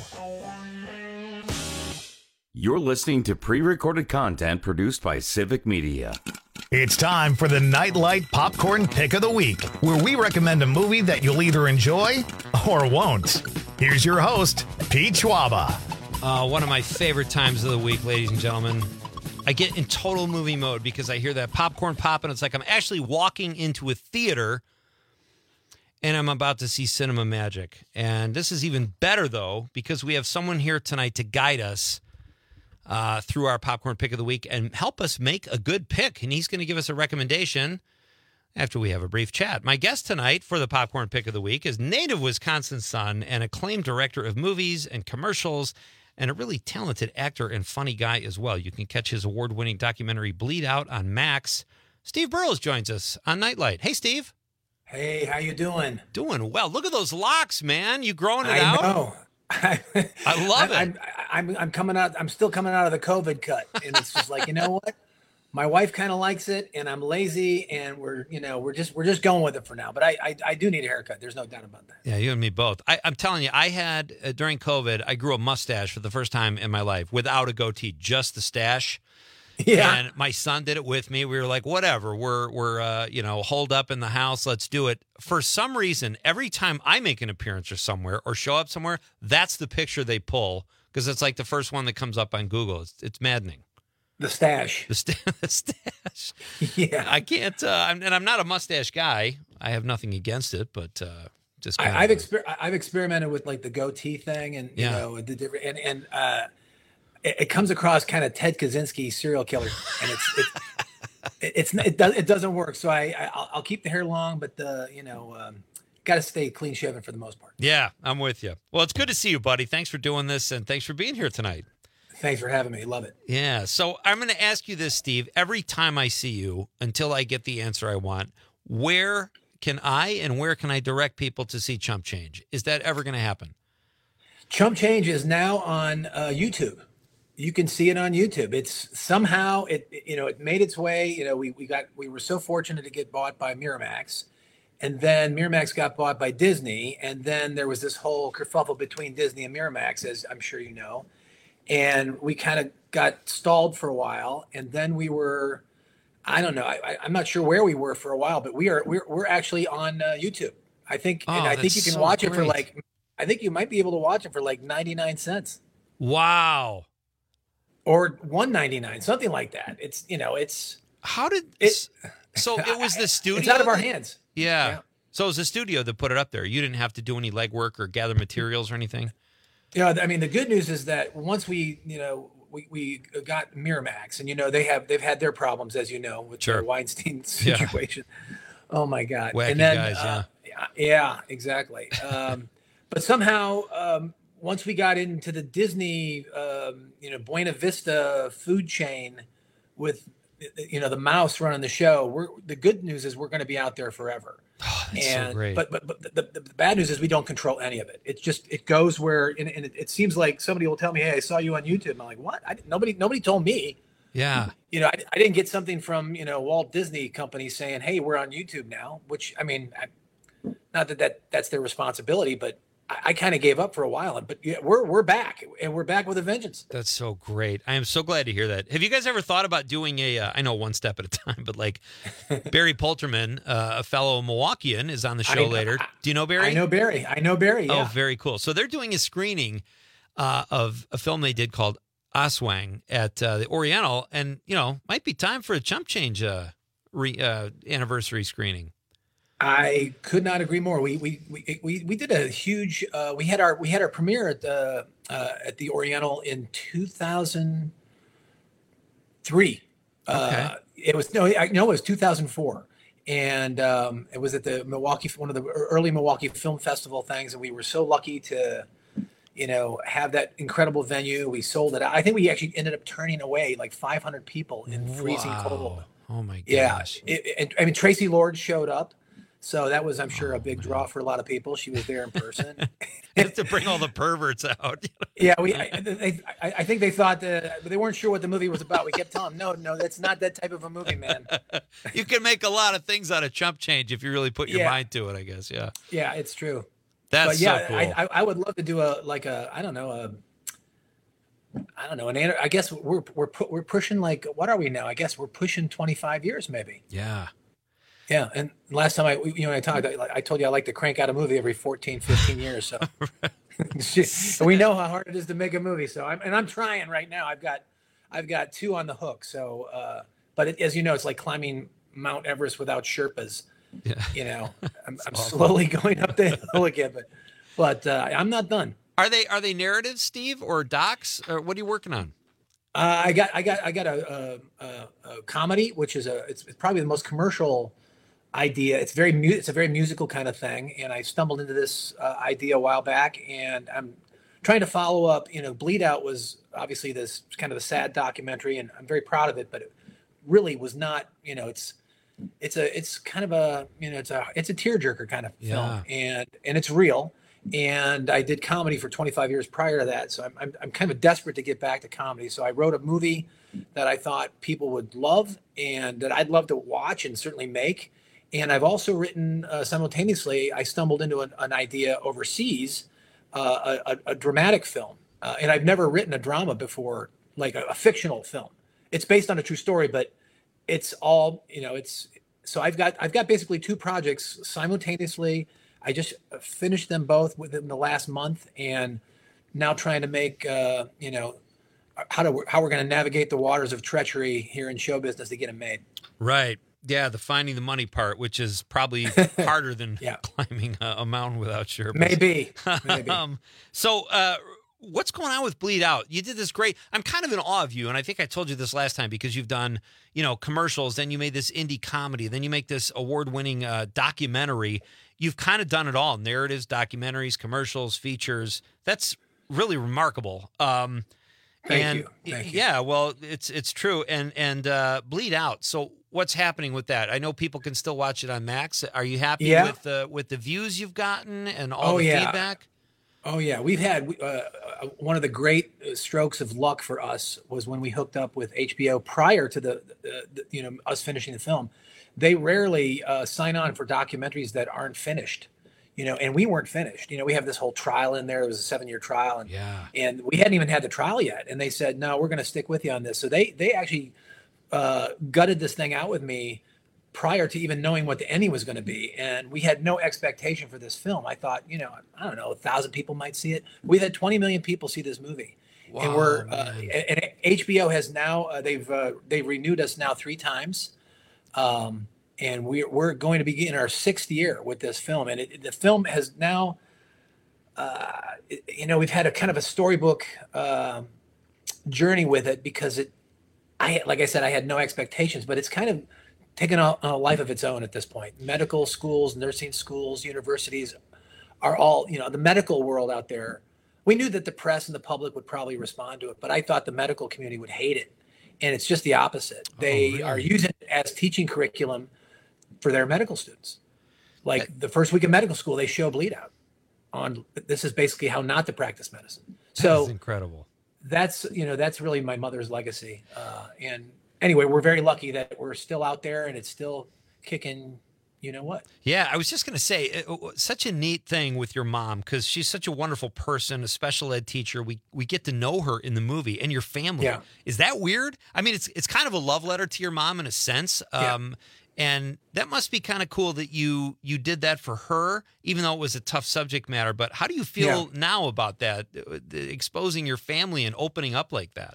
You're listening to pre-recorded content produced by Civic Media. It's time for the Nightlight Popcorn Pick of the Week, where we recommend a movie that you'll either enjoy or won't. Here's your host, Pete Schwaba. Uh, one of my favorite times of the week, ladies and gentlemen. I get in total movie mode because I hear that popcorn pop, and it's like I'm actually walking into a theater and I'm about to see cinema magic. And this is even better, though, because we have someone here tonight to guide us uh, through our popcorn pick of the week and help us make a good pick. And he's going to give us a recommendation after we have a brief chat. My guest tonight for the popcorn pick of the week is native Wisconsin son and acclaimed director of movies and commercials, and a really talented actor and funny guy as well. You can catch his award-winning documentary Bleed Out on Max. Steve Burrows joins us on Nightlight. Hey, Steve. Hey, how you doing? Doing well. Look at those locks, man. You growing it I out? Know. I love I'm, it. I'm, I'm I'm coming out. I'm still coming out of the COVID cut, and it's just like, you know what? My wife kind of likes it, and I'm lazy, and we're you know we're just we're just going with it for now. But I I, I do need a haircut. There's no doubt about that. Yeah, you and me both. I, I'm telling you, I had uh, during COVID, I grew a mustache for the first time in my life without a goatee, just the stash. Yeah. And my son did it with me. We were like, whatever, we're, we're uh, you know, holed up in the house. Let's do it. For some reason, every time I make an appearance or somewhere or show up somewhere, that's the picture they pull because it's like the first one that comes up on Google. It's, it's maddening. The stash. The, sta- the stash. Yeah. I can't, uh, I'm, and I'm not a mustache guy. I have nothing against it, but uh, just kind I, I've of, exper- I've experimented with like the goatee thing, and you Yeah. know the different and and uh, it, it comes across kind of Ted Kaczynski serial killer, and it's it's it's it does it doesn't work. So I, I I'll, I'll keep the hair long, but the you know um, got to stay clean shaven for the most part. Yeah, I'm with you. Well, it's good to see you, buddy. Thanks for doing this, and thanks for being here tonight. Thanks for having me. Love it. Yeah. So I'm going to ask you this, Steve. Every time I see you, until I get the answer I want, where can I and where can I direct people to see Chump Change? Is that ever going to happen? Chump Change is now on uh, YouTube. You can see it on YouTube. It's somehow it you know it made its way. You know we we got we were so fortunate to get bought by Miramax, and then Miramax got bought by Disney, and then there was this whole kerfuffle between Disney and Miramax, as I'm sure you know. And we kind of got stalled for a while, and then we were, I don't know, I, I'm not sure where we were for a while, but we are we're we're actually on uh, YouTube. I think, Oh, and I think that's you can so watch it for great. like, I think you might be able to watch it for like ninety-nine cents Wow. or one ninety-nine, something like that. It's you know, it's How did it? So it was the studio. It's out of our that- hands. Yeah. Yeah. So it was the studio that put it up there. You didn't have to do any legwork or gather materials or anything. Yeah, I mean, the good news is that once we, you know, we, we got Miramax, and you know they have they've had their problems, as you know, with Sure. the Weinstein Yeah. situation. Oh my God! Wacky and then, guys, uh, yeah, yeah, exactly. Um, but somehow, um, once we got into the Disney, um, you know, Buena Vista food chain, with you know the mouse running the show, we're the good news is we're going to be out there forever. That's so and great. but but but the, the, the bad news is we don't control any of it. It just it goes where and, and it, it seems like somebody will tell me, "Hey, I saw you on YouTube." I'm like, "What? I, didn't- nobody nobody told me." Yeah. You know, I, I didn't get something from you know Walt Disney Company saying, "Hey, we're on YouTube now." Which I mean, I, not that, that that's their responsibility, but I, I kind of gave up for a while. But yeah, we're we're back, and we're back with a vengeance. That's so great. I am so glad to hear that. Have you guys ever thought about doing a, uh, I know one step at a time, but like Barry Polterman, uh, a fellow Milwaukeean, is on the show I- later. Do you know Barry? I know Barry. I know Barry. Yeah. Oh, very cool. So they're doing a screening uh, of a film they did called Aswang at uh, the Oriental, and you know, might be time for a Chump Change uh, re, uh, anniversary screening. I could not agree more. We we we we, we did a huge. Uh, we had our we had our premiere at the uh, at the Oriental in two thousand three. Okay. Uh, it was no, I know it was two thousand four, and um, it was at the Milwaukee, one of the early Milwaukee Film Festival things, and we were so lucky to, you know, have that incredible venue. We sold it out. I think we actually ended up turning away like five hundred people in freezing Wow. cold. Oh my gosh. Yeah, it, it, I mean Tracy Lord showed up. So that was, I'm sure, a big draw for a lot of people. She was there in person. You have to bring all the perverts out. Yeah, we. I, they, I, I think they thought that they weren't sure what the movie was about. We kept telling them, no, no, that's not that type of a movie, man. You can make a lot of things out of Chump Change if you really put your Yeah. mind to it, I guess. Yeah. Yeah, it's true. That's but yeah, so cool. I, I, I would love to do a like a I don't know a I don't know. And I guess we're we're we're pushing like what are we now? I guess we're pushing twenty-five years maybe. Yeah. Yeah, and last time I you know I talked I, I told you I like to crank out a movie every fourteen, fifteen years. So and we know how hard it is to make a movie. So I'm and I'm trying right now. I've got I've got two on the hook. So uh, but it, as you know, it's like climbing Mount Everest without Sherpas. Yeah. You know, I'm, I'm slowly going up the hill again, but but uh, I'm not done. Are they are they narratives, Steve, or docs? Or what are you working on? Uh, I got I got I got a, a, a, a comedy, which is a it's, it's probably the most commercial idea. It's very mu- it's a very musical kind of thing, and I stumbled into this uh, idea a while back, and I'm trying to follow up. You know, Bleed Out was obviously this kind of a sad documentary, and I'm very proud of it, but it really was not. You know, it's it's a it's kind of a you know it's a it's a tearjerker kind of film, Yeah. and and it's real. And I did comedy for twenty-five years prior to that, so I'm, I'm I'm kind of desperate to get back to comedy. So I wrote a movie that I thought people would love and that I'd love to watch and certainly make. And I've also written uh, simultaneously. I stumbled into an, an idea overseas, uh, a, a, a dramatic film, uh, and I've never written a drama before, like a, a fictional film. It's based on a true story, but it's all you know. It's so I've got I've got basically two projects simultaneously. I just finished them both within the last month, and now trying to make uh, you know how to how we're going to navigate the waters of treachery here in show business to get them made. Right. Yeah, the finding the money part, which is probably harder than Yeah. climbing a, a mountain without Sherpas. Maybe. Maybe. um, so, uh, what's going on with Bleed Out? You did this great. I'm kind of in awe of you, and I think I told you this last time because you've done, you know, commercials. Then you made this indie comedy. Then you make this award-winning uh, documentary. You've kind of done it all: narratives, documentaries, commercials, features. That's really remarkable. Um, Thank and you. Thank you. yeah, well, it's it's true. And and uh, Bleed Out. So, what's happening with that? I know people can still watch it on Max. Are you happy Yeah. with the with the views you've gotten and all Oh, the yeah. feedback? Oh yeah, we've had uh, uh, one of the great strokes of luck for us was when we hooked up with H B O prior to the, the, the you know us finishing the film. They rarely uh, sign on for documentaries that aren't finished, you know, and we weren't finished. You know, we have this whole trial in there. It was a seven-year trial, and Yeah. and we hadn't even had the trial yet. And they said, no, we're going to stick with you on this. So they they actually uh, gutted this thing out with me prior to even knowing what the ending was going to be. And we had no expectation for this film. I thought, you know, I don't know, a thousand people might see it. We've had twenty million people see this movie. Wow, and we're, uh, man. and and H B O has now, uh, they've, uh, they've renewed us now three times. Um, and we're, we're going to be in our sixth year with this film. And it, the film has now, uh, it- you know, we've had a kind of a storybook, uh, journey with it because it, I, like I said, I had no expectations, but it's kind of taken a, a life of its own at this point. Medical schools, nursing schools, universities are all, you know, the medical world out there. We knew that the press and the public would probably respond to it, but I thought the medical community would hate it. And it's just the opposite. They really? are using it as teaching curriculum for their medical students. Like the first week of medical school, they show Bleed Out on, this is basically how not to practice medicine. So That's incredible. that's you know that's really my mother's legacy, uh, and anyway, we're very lucky that we're still out there and it's still kicking. You know what? Yeah, I was just going to say, it, it, such a neat thing with your mom because she's such a wonderful person, a special ed teacher. We we get to know her in the movie and your family. Yeah. Is that weird? I mean, it's it's kind of a love letter to your mom in a sense. Yeah. Um, and that must be kind of cool that you you did that for her, even though it was a tough subject matter. But how do you feel now about that, uh, the- exposing your family and opening up like that?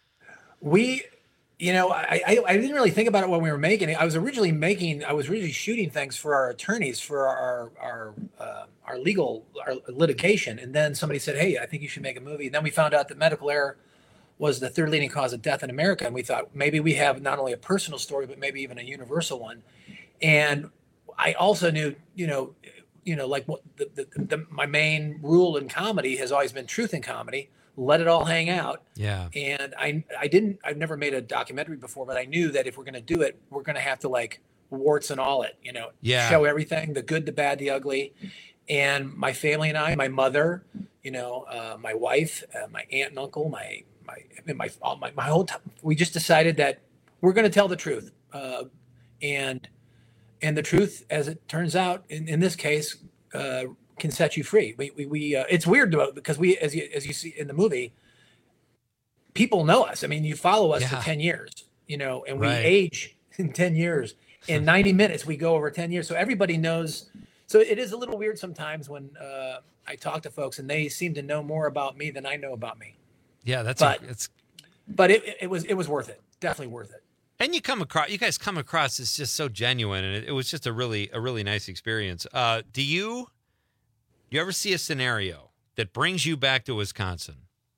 We, you know, I, I I didn't really think about it when we were making it. I was originally making, I was originally shooting things for our attorneys for our our uh, our legal our litigation, and then somebody said, "Hey, I think you should make a movie." And then we found out that medical error was the third leading cause of death in America, and we thought maybe we have not only a personal story but maybe even a universal one. And I also knew, you know, you know, like what the, the, the my main rule in comedy has always been truth in comedy. Let it all hang out. Yeah. And I I didn't I've never made a documentary before, but I knew that if we're going to do it, we're going to have to like warts and all it, you know, Yeah. show everything, the good, the bad, the ugly. And my family and I, my mother, you know, uh, my wife, uh, my aunt and uncle, my my my all my, my whole time, we just decided that we're going to tell the truth. Uh, and and the truth, as it turns out, in, in this case, uh, can set you free. We we, we uh, it's weird though because we, as you as you see in the movie, people know us. I mean, you follow us Yeah. for ten years, you know, and we Right. age in ten years. In ninety minutes, we go over ten years. So everybody knows. So it is a little weird sometimes when uh, I talk to folks and they seem to know more about me than I know about me. Yeah, that's But- a, it's But it, it was it was worth it. Definitely worth it. and you come across you guys come across as just so genuine, and it, it was just a really a really nice experience. Uh, do you do you ever see a scenario that brings you back to Wisconsin?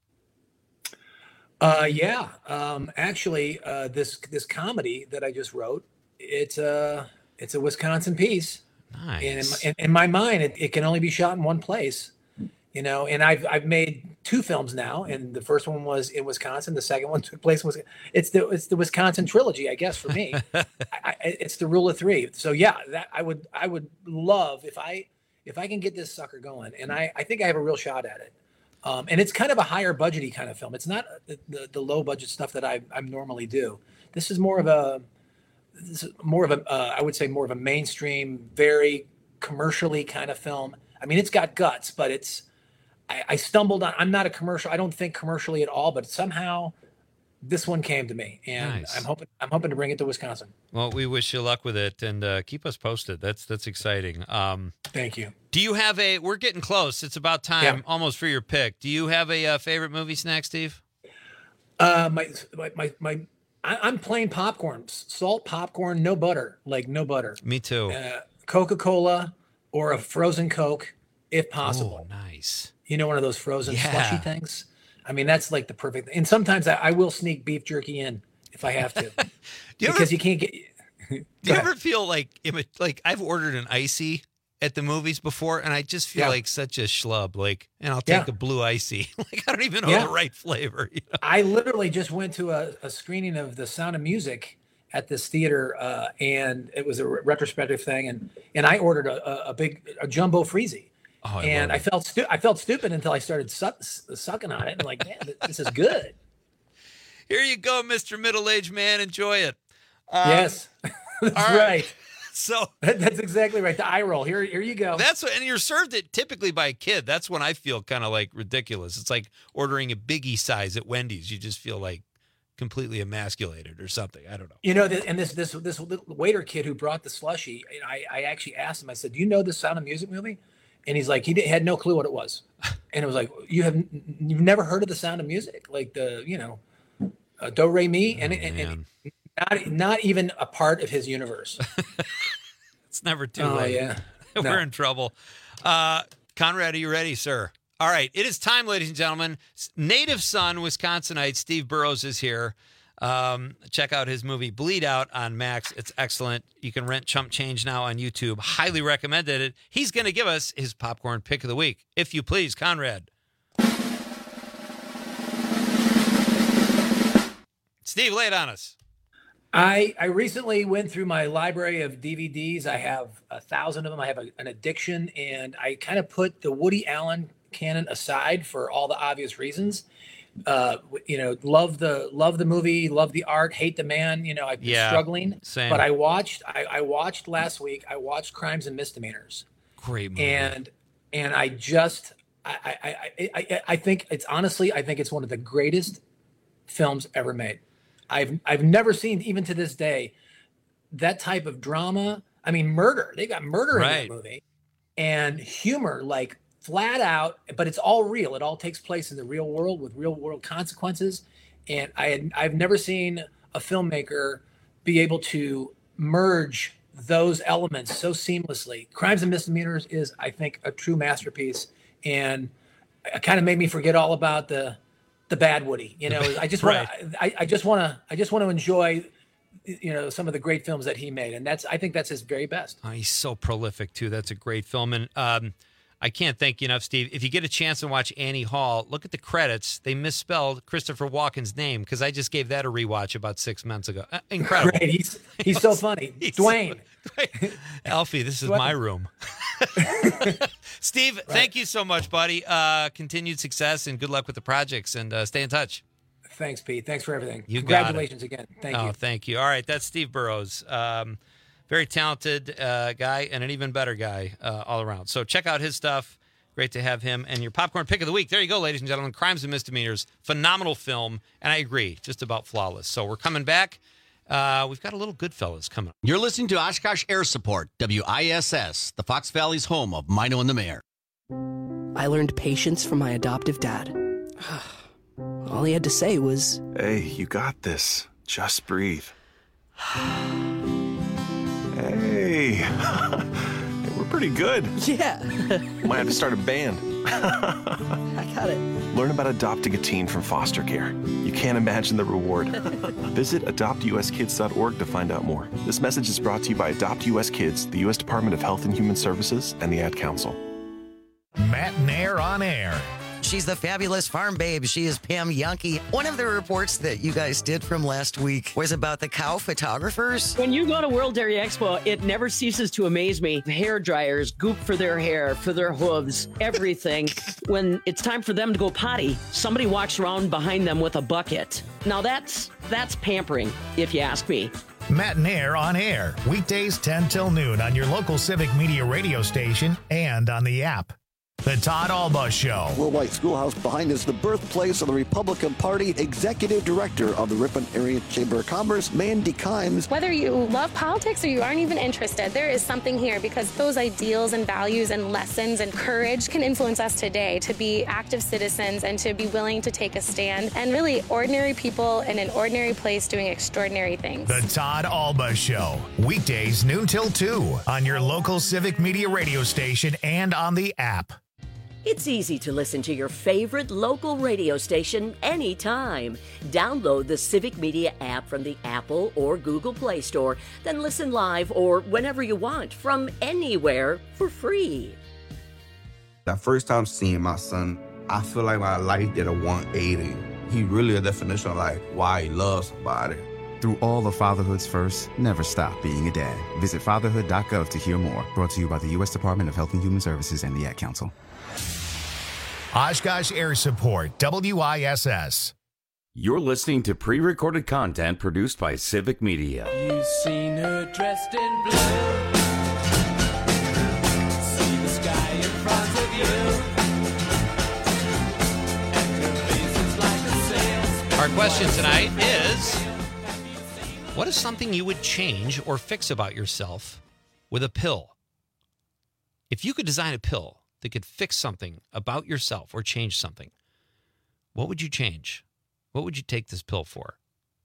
Uh, yeah. Um, actually, uh, this this comedy that I just wrote, it's a it's a Wisconsin piece. Nice. And in, my- in, in my mind, it, it can only be shot in one place, you know. And I've I've made two films now, and the first one was in Wisconsin. The second one took place in Wisconsin. It's the it's the Wisconsin trilogy, I guess, for me. I, I, it's the rule of three. So yeah, that I would I would love if I if I can get this sucker going, and I I think I have a real shot at it. Um, and it's kind of a higher budgety kind of film. It's not the, the, the low budget stuff that I, I normally do. This is more of a, this is more of a, uh, I would say more of a mainstream, very commercially kind of film. I mean, it's got guts, but it's, I, I stumbled on, I'm not a commercial. I don't think commercially at all, but somehow this one came to me, and Nice. I'm hoping, I'm hoping to bring it to Wisconsin. Well, we wish you luck with it, and uh, keep us posted. That's that's exciting. Um, Thank you. Do you have a? We're getting close. It's about time, Yeah. almost for your pick. Do you have a uh, favorite movie snack, Steve? Uh, my, my, my, my I, I'm plain popcorn, salt popcorn, no butter, like no butter. Me too. Uh, Coca-Cola or a frozen Coke, if possible. Oh, nice. You know, one of those frozen Yeah. slushy things. I mean, that's like the perfect. And sometimes I, I will sneak beef jerky in if I have to, you because ever- you can't get. Do you ever feel like imi- like I've ordered an icy at the movies before, and I just feel Yeah. like such a schlub. Like, and I'll take Yeah. the blue icy. Like, I don't even know Yeah. the right flavor. You know? I literally just went to a, a screening of The Sound of Music at this theater, uh, and it was a re- retrospective thing, and and I ordered a, a, a big a jumbo freezy. Oh, I and love I felt stu- I felt stupid until I started suck- sucking on it, and like, man, this is good. Here you go, Mister Middle-aged man. Enjoy it. Um, Yes, that's all right. right. So That- that's exactly right. The eye roll. Here, here you go. that's what, and you're served it typically by a kid. That's when I feel kind of like ridiculous. It's like ordering a biggie size at Wendy's. You just feel like completely emasculated or something. I don't know. You know, th- and this this this little waiter kid who brought the slushy, I I actually asked him. I said, "Do you know the Sound of Music movie?" And he's like, he did, had no clue what it was. And it was like, you have you've never heard of the Sound of Music, like the you know, uh, Do Re Mi, and, and, and not not even a part of his universe. It's never too Oh, late. yeah. We're No. in trouble. Uh, Conrad, are you ready, sir? All right. It is time, ladies and gentlemen. S- Native son, Wisconsinite Steve Burrows is here. Um, check out his movie Bleed Out on Max. It's excellent. You can rent Chump Change now on YouTube. Highly recommended it. He's going to give us his popcorn pick of the week. If you please, Conrad. Steve, lay it on us. I I recently went through my library of D V Ds. I have a thousand of them. I have a, an addiction, and I kind of put the Woody Allen canon aside for all the obvious reasons. Uh, you know, love the love the movie, love the art, hate the man. You know, I've been Yeah, struggling. same. But I watched. I, I watched last week. I watched Crimes and Misdemeanors, Great movie. and and I just I I, I I I think it's honestly I think it's one of the greatest films ever made. I've I've never seen, even to this day, that type of drama. I mean, murder. They got murder Right. in that movie, and humor, like flat out. But it's all real. It all takes place in the real world with real world consequences. And I had I've never seen a filmmaker be able to merge those elements so seamlessly. Crimes and Misdemeanors is, I think, a true masterpiece, and it kind of made me forget all about the the bad Woody. You know, I just want Right. to, I, I just want to, I just want to enjoy, you know, some of the great films that he made, and that's, I think that's his very best. Oh, he's so prolific too. That's a great film, and um, I can't thank you enough, Steve. If you get a chance to watch Annie Hall, look at the credits. They misspelled Christopher Walken's name because I just gave that a rewatch about six months ago. Uh, incredible. Great. He's he's so funny. He's Dwayne. Alfie, this is Dwayne. my room. Steve, thank you so much, buddy. Uh, continued success and good luck with the projects, and uh, stay in touch. Thanks, Pete. Thanks for everything. You got it. Congratulations again. Thank oh, you. thank you. All right, that's Steve Burrows. Um, very talented uh, guy and an even better guy uh, all around. So check out his stuff. Great to have him. And your popcorn pick of the week. There you go, ladies and gentlemen. Crimes and Misdemeanors. Phenomenal film. And I agree, just about flawless. So we're coming back. Uh, we've got a little Goodfellas coming up. You're listening to Oshkosh Air Support, W I S S, the Fox Valley's home of Mino and the Mayor. I learned patience from my adoptive dad. All he had to say was, "Hey, you got this. Just breathe." Hey. We're pretty good. Yeah. Might have to start a band. I got it. Learn about adopting a teen from foster care. You can't imagine the reward. Visit adopt u s kids dot org to find out more. This message is brought to you by Adopt U S Kids, the U S Department of Health and Human Services, and the Ad Council. Matt Nair on air. She's the fabulous farm babe. She is Pam Yankee. One of the reports that you guys did from last week was about the cow photographers. When you go to World Dairy Expo, it never ceases to amaze me. Hair dryers, goop for their hair, for their hooves, everything. When it's time for them to go potty, somebody walks around behind them with a bucket. Now that's that's pampering, if you ask me. Matt Nair on air. Weekdays ten till noon on your local Civic Media radio station and on the app. The Todd Alba Show. Worldwide Schoolhouse behind is the birthplace of the Republican Party. Executive Director of the Ripon Area Chamber of Commerce, Mandy Kimes. Whether you love politics or you aren't even interested, there is something here because those ideals and values and lessons and courage can influence us today to be active citizens and to be willing to take a stand and really ordinary people in an ordinary place doing extraordinary things. The Todd Alba Show. Weekdays noon till two on your local Civic Media radio station and on the app. It's easy to listen to your favorite local radio station anytime. Download the Civic Media app from the Apple or Google Play Store, then listen live or whenever you want from anywhere for free. That first time seeing my son, I feel like my life did a one eighty. He really a definition of like why he loves somebody. Through all of fatherhood's first, never stop being a dad. Visit fatherhood dot gov to hear more. Brought to you by the U S Department of Health and Human Services and the Ad Council. Oshkosh Air Support, W I S S. You're listening to pre-recorded content produced by Civic Media. You've seen her dressed in blue. See the sky in front of you. And her face is like a sail. Our question tonight is, what is something you would change or fix about yourself with a pill? If you could design a pill that could fix something about yourself or change something, what would you change? What would you take this pill for?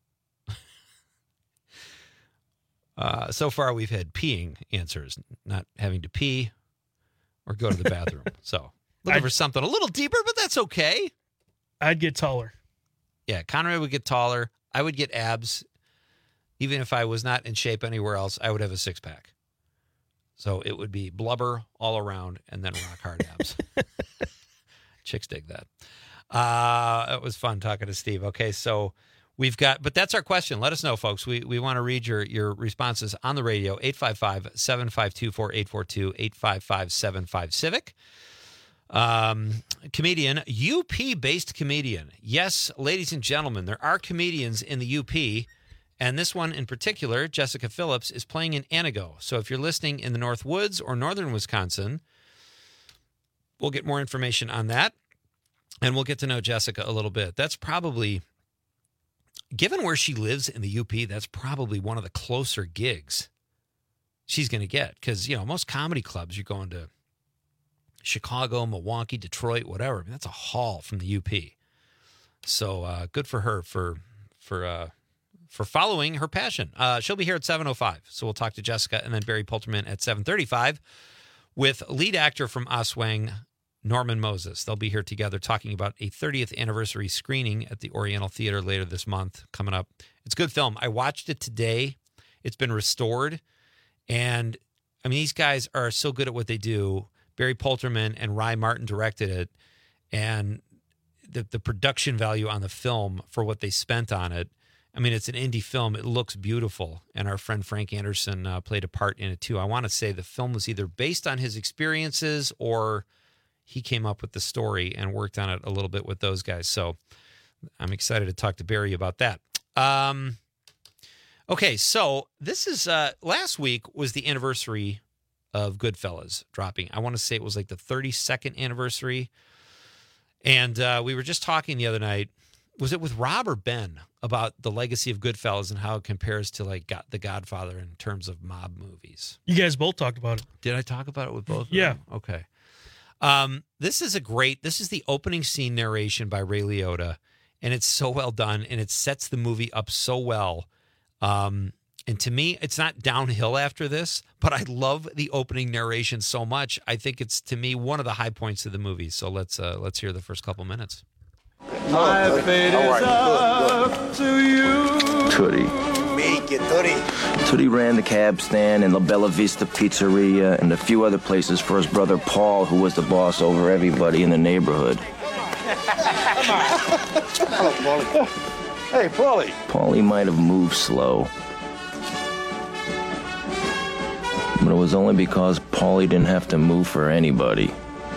uh, so far, we've had peeing answers, not having to pee or go to the bathroom. So looking I'd, for something a little deeper, but that's okay. I'd get taller. Yeah, Conrad would get taller. I would get abs. Even if I was not in shape anywhere else, I would have a six-pack. So it would be blubber all around and then rock hard abs. Chicks dig that. Uh, it was fun talking to Steve. Okay, so we've got, but that's our question. Let us know, folks. We we want to read your, your responses on the radio. eight five five, seven five two, four eight four two, eight five five, seven five, Civic. Um, comedian, U P-based comedian. Yes, ladies and gentlemen, there are comedians in the U P, and this one in particular, Jessica Phillips, is playing in Anago. So if you're listening in the North Woods or northern Wisconsin, we'll get more information on that. And we'll get to know Jessica a little bit. That's probably, given where she lives in the U P, that's probably one of the closer gigs she's going to get. Because, you know, most comedy clubs, you're going to Chicago, Milwaukee, Detroit, whatever. I mean, that's a haul from the U P. So uh, good for her for for uh, for following her passion. Uh, she'll be here at seven oh five. So we'll talk to Jessica and then Barry Polterman at seven thirty-five with lead actor from Osweng, Norman Moses. They'll be here together talking about a thirtieth anniversary screening at the Oriental Theater later this month coming up. It's a good film. I watched it today. It's been restored. And, I mean, these guys are so good at what they do. Barry Polterman and Rye Martin directed it. And the, the production value on the film for what they spent on it, I mean, it's an indie film. It looks beautiful. And our friend Frank Anderson uh, played a part in it, too. I want to say the film was either based on his experiences or he came up with the story and worked on it a little bit with those guys. So I'm excited to talk to Barry about that. Um, okay, so this is, uh, last week was the anniversary of Goodfellas dropping. I want to say it was like the thirty-second anniversary. And uh, we were just talking the other night. Was it with Rob or Ben about the legacy of Goodfellas and how it compares to like God, The Godfather in terms of mob movies? You guys both talked about it. Did I talk about it with both of Yeah. them? Okay. Um, this is a great, this is the opening scene narration by Ray Liotta, and it's so well done, and it sets the movie up so well. Um, and to me, it's not downhill after this, but I love the opening narration so much. I think it's, to me, one of the high points of the movie. So let's uh, let's hear the first couple minutes. My fate is up to you. Tootie. Make it, Tootie. Tootie ran the cab stand and La Bella Vista Pizzeria and a few other places for his brother Paul, who was the boss over everybody in the neighborhood. Hello, Paulie. Hey, Paulie. Paulie might have moved slow, but it was only because Paulie didn't have to move for anybody.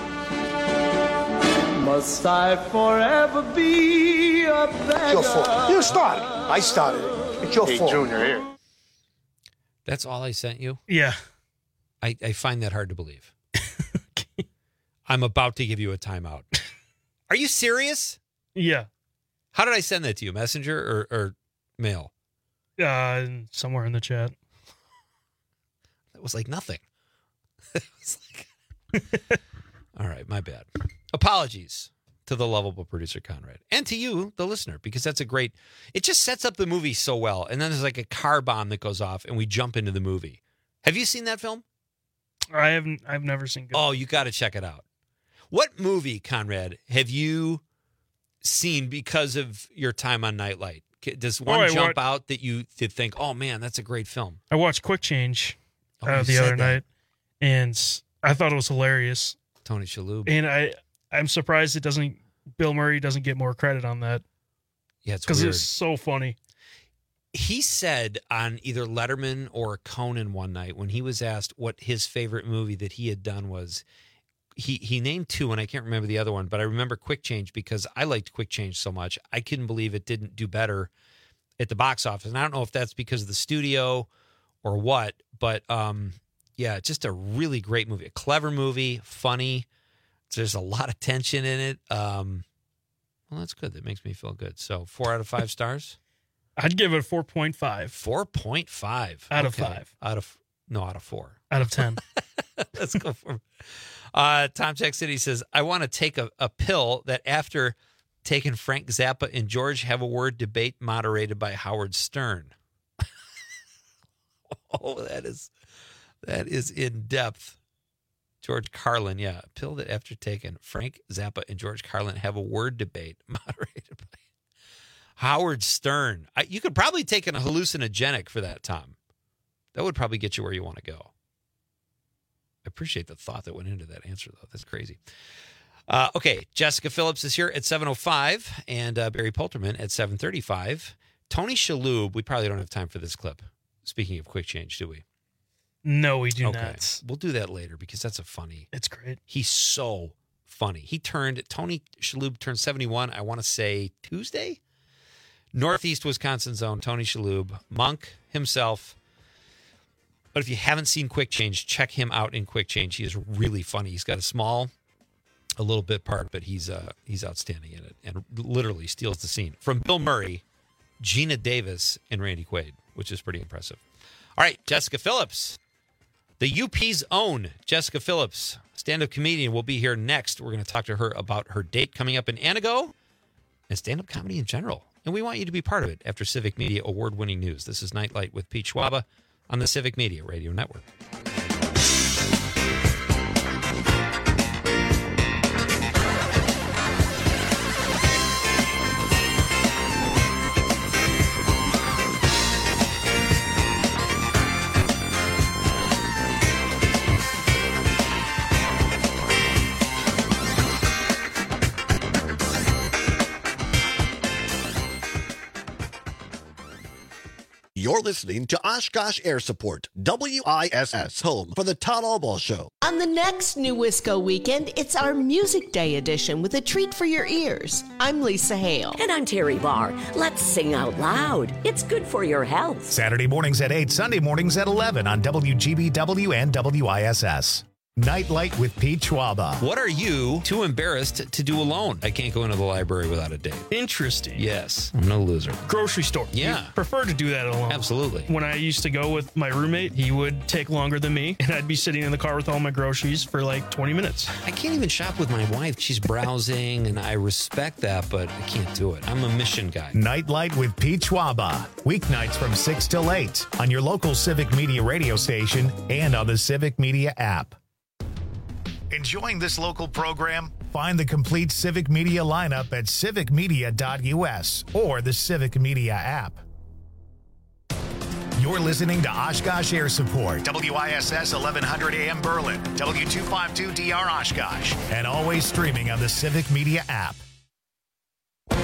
Must I forever be a beggar? Your fault. You started. I started it. It's your Hey, fault. Junior, here. That's all I sent you? Yeah. I, I find that hard to believe. I'm about to give you a timeout. Are you serious? Yeah. How did I send that to you? Messenger or, or mail? Uh, somewhere in the chat. That was like nothing. It was like... All right, my bad. Apologies to the lovable producer Conrad and to you, the listener, because that's a great, it just sets up the movie so well. And then there's like a car bomb that goes off and we jump into the movie. Have you seen that film? I haven't, I've never seen Good. Oh, you got to check it out. What movie, Conrad, have you seen because of your time on Nightlight? Does one Oh, I jump wa- out that you did think, oh man, that's a great film? I watched Quick Change Oh, uh, you the said other that. night, and I thought it was hilarious. Tony Shalhoub. And I, I'm surprised it doesn't, Bill Murray doesn't get more credit on that. Yeah, it's because weird. it's so funny. He said on either Letterman or Conan one night when he was asked what his favorite movie that he had done was, he he named two, and I can't remember the other one, but I remember Quick Change because I liked Quick Change so much. I couldn't believe it didn't do better at the box office. And I don't know if that's because of the studio or what, but um, yeah, just a really great movie. A clever movie, funny. There's a lot of tension in it. Um, well, that's good. That makes me feel good. So four out of five stars? I'd give it a four point five. four point five. Out of Okay. five. Out of, no, out of four. Out of ten. Let's go for uh, Tom Jack City says, I want to take a, a pill that after taking Frank Zappa and George Have a Word debate moderated by Howard Stern. Oh, that is that is in depth. George Carlin, yeah. A pill that after taking Frank Zappa and George Carlin have a word debate moderated by Howard Stern. I, you could probably take an hallucinogenic for that, Tom. That would probably get you where you want to go. I appreciate the thought that went into that answer, though. That's crazy. Uh, okay, Jessica Phillips is here at seven oh five and uh, Barry Polterman at seven thirty-five. Tony Shalhoub, we probably don't have time for this clip. Speaking of Quick Change, do we? No, we do okay. not. We'll do that later because that's a funny. It's great. He's so funny. He turned, Tony Shalhoub turned seventy-one, I want to say Tuesday? Northeast Wisconsin zone, Tony Shalhoub, Monk himself. But if you haven't seen Quick Change, check him out in Quick Change. He is really funny. He's got a small, a little bit part, but he's uh, he's outstanding in it and literally steals the scene. From Bill Murray, Gina Davis, and Randy Quaid, which is pretty impressive. All right, Jessica Phillips. The U P's own Jessica Phillips, stand-up comedian, will be here next. We're going to talk to her about her date coming up in Anago and stand-up comedy in general. And we want you to be part of it after Civic Media award-winning news. This is Nightlight with Pete Schwaba on the Civic Media Radio Network. You're listening to Oshkosh Air Support, W I S S, home for the Todd Albaugh Show. On the next New Wisco weekend, it's our Music Day edition with a treat for your ears. I'm Lisa Hale. And I'm Terry Barr. Let's sing out loud. It's good for your health. Saturday mornings at eight, Sunday mornings at eleven on W G B W and W I S S. Nightlight with Pete Schwaba. What are you too embarrassed to do alone? I can't go into the library without a date. Interesting. Yes, I'm no loser. Grocery store. Yeah. You prefer to do that alone. Absolutely. When I used to go with my roommate, he would take longer than me, and I'd be sitting in the car with all my groceries for like twenty minutes. I can't even shop with my wife. She's browsing, and I respect that, but I can't do it. I'm a mission guy. Nightlight with Pete Schwaba. Weeknights from six till eight on your local Civic Media radio station and on the Civic Media app. Enjoying this local program? Find the complete Civic Media lineup at civic media dot U S or the Civic Media app. You're listening to Oshkosh Air Support, W I S S eleven hundred A M Berlin, W two fifty-two D R Oshkosh, and always streaming on the Civic Media app.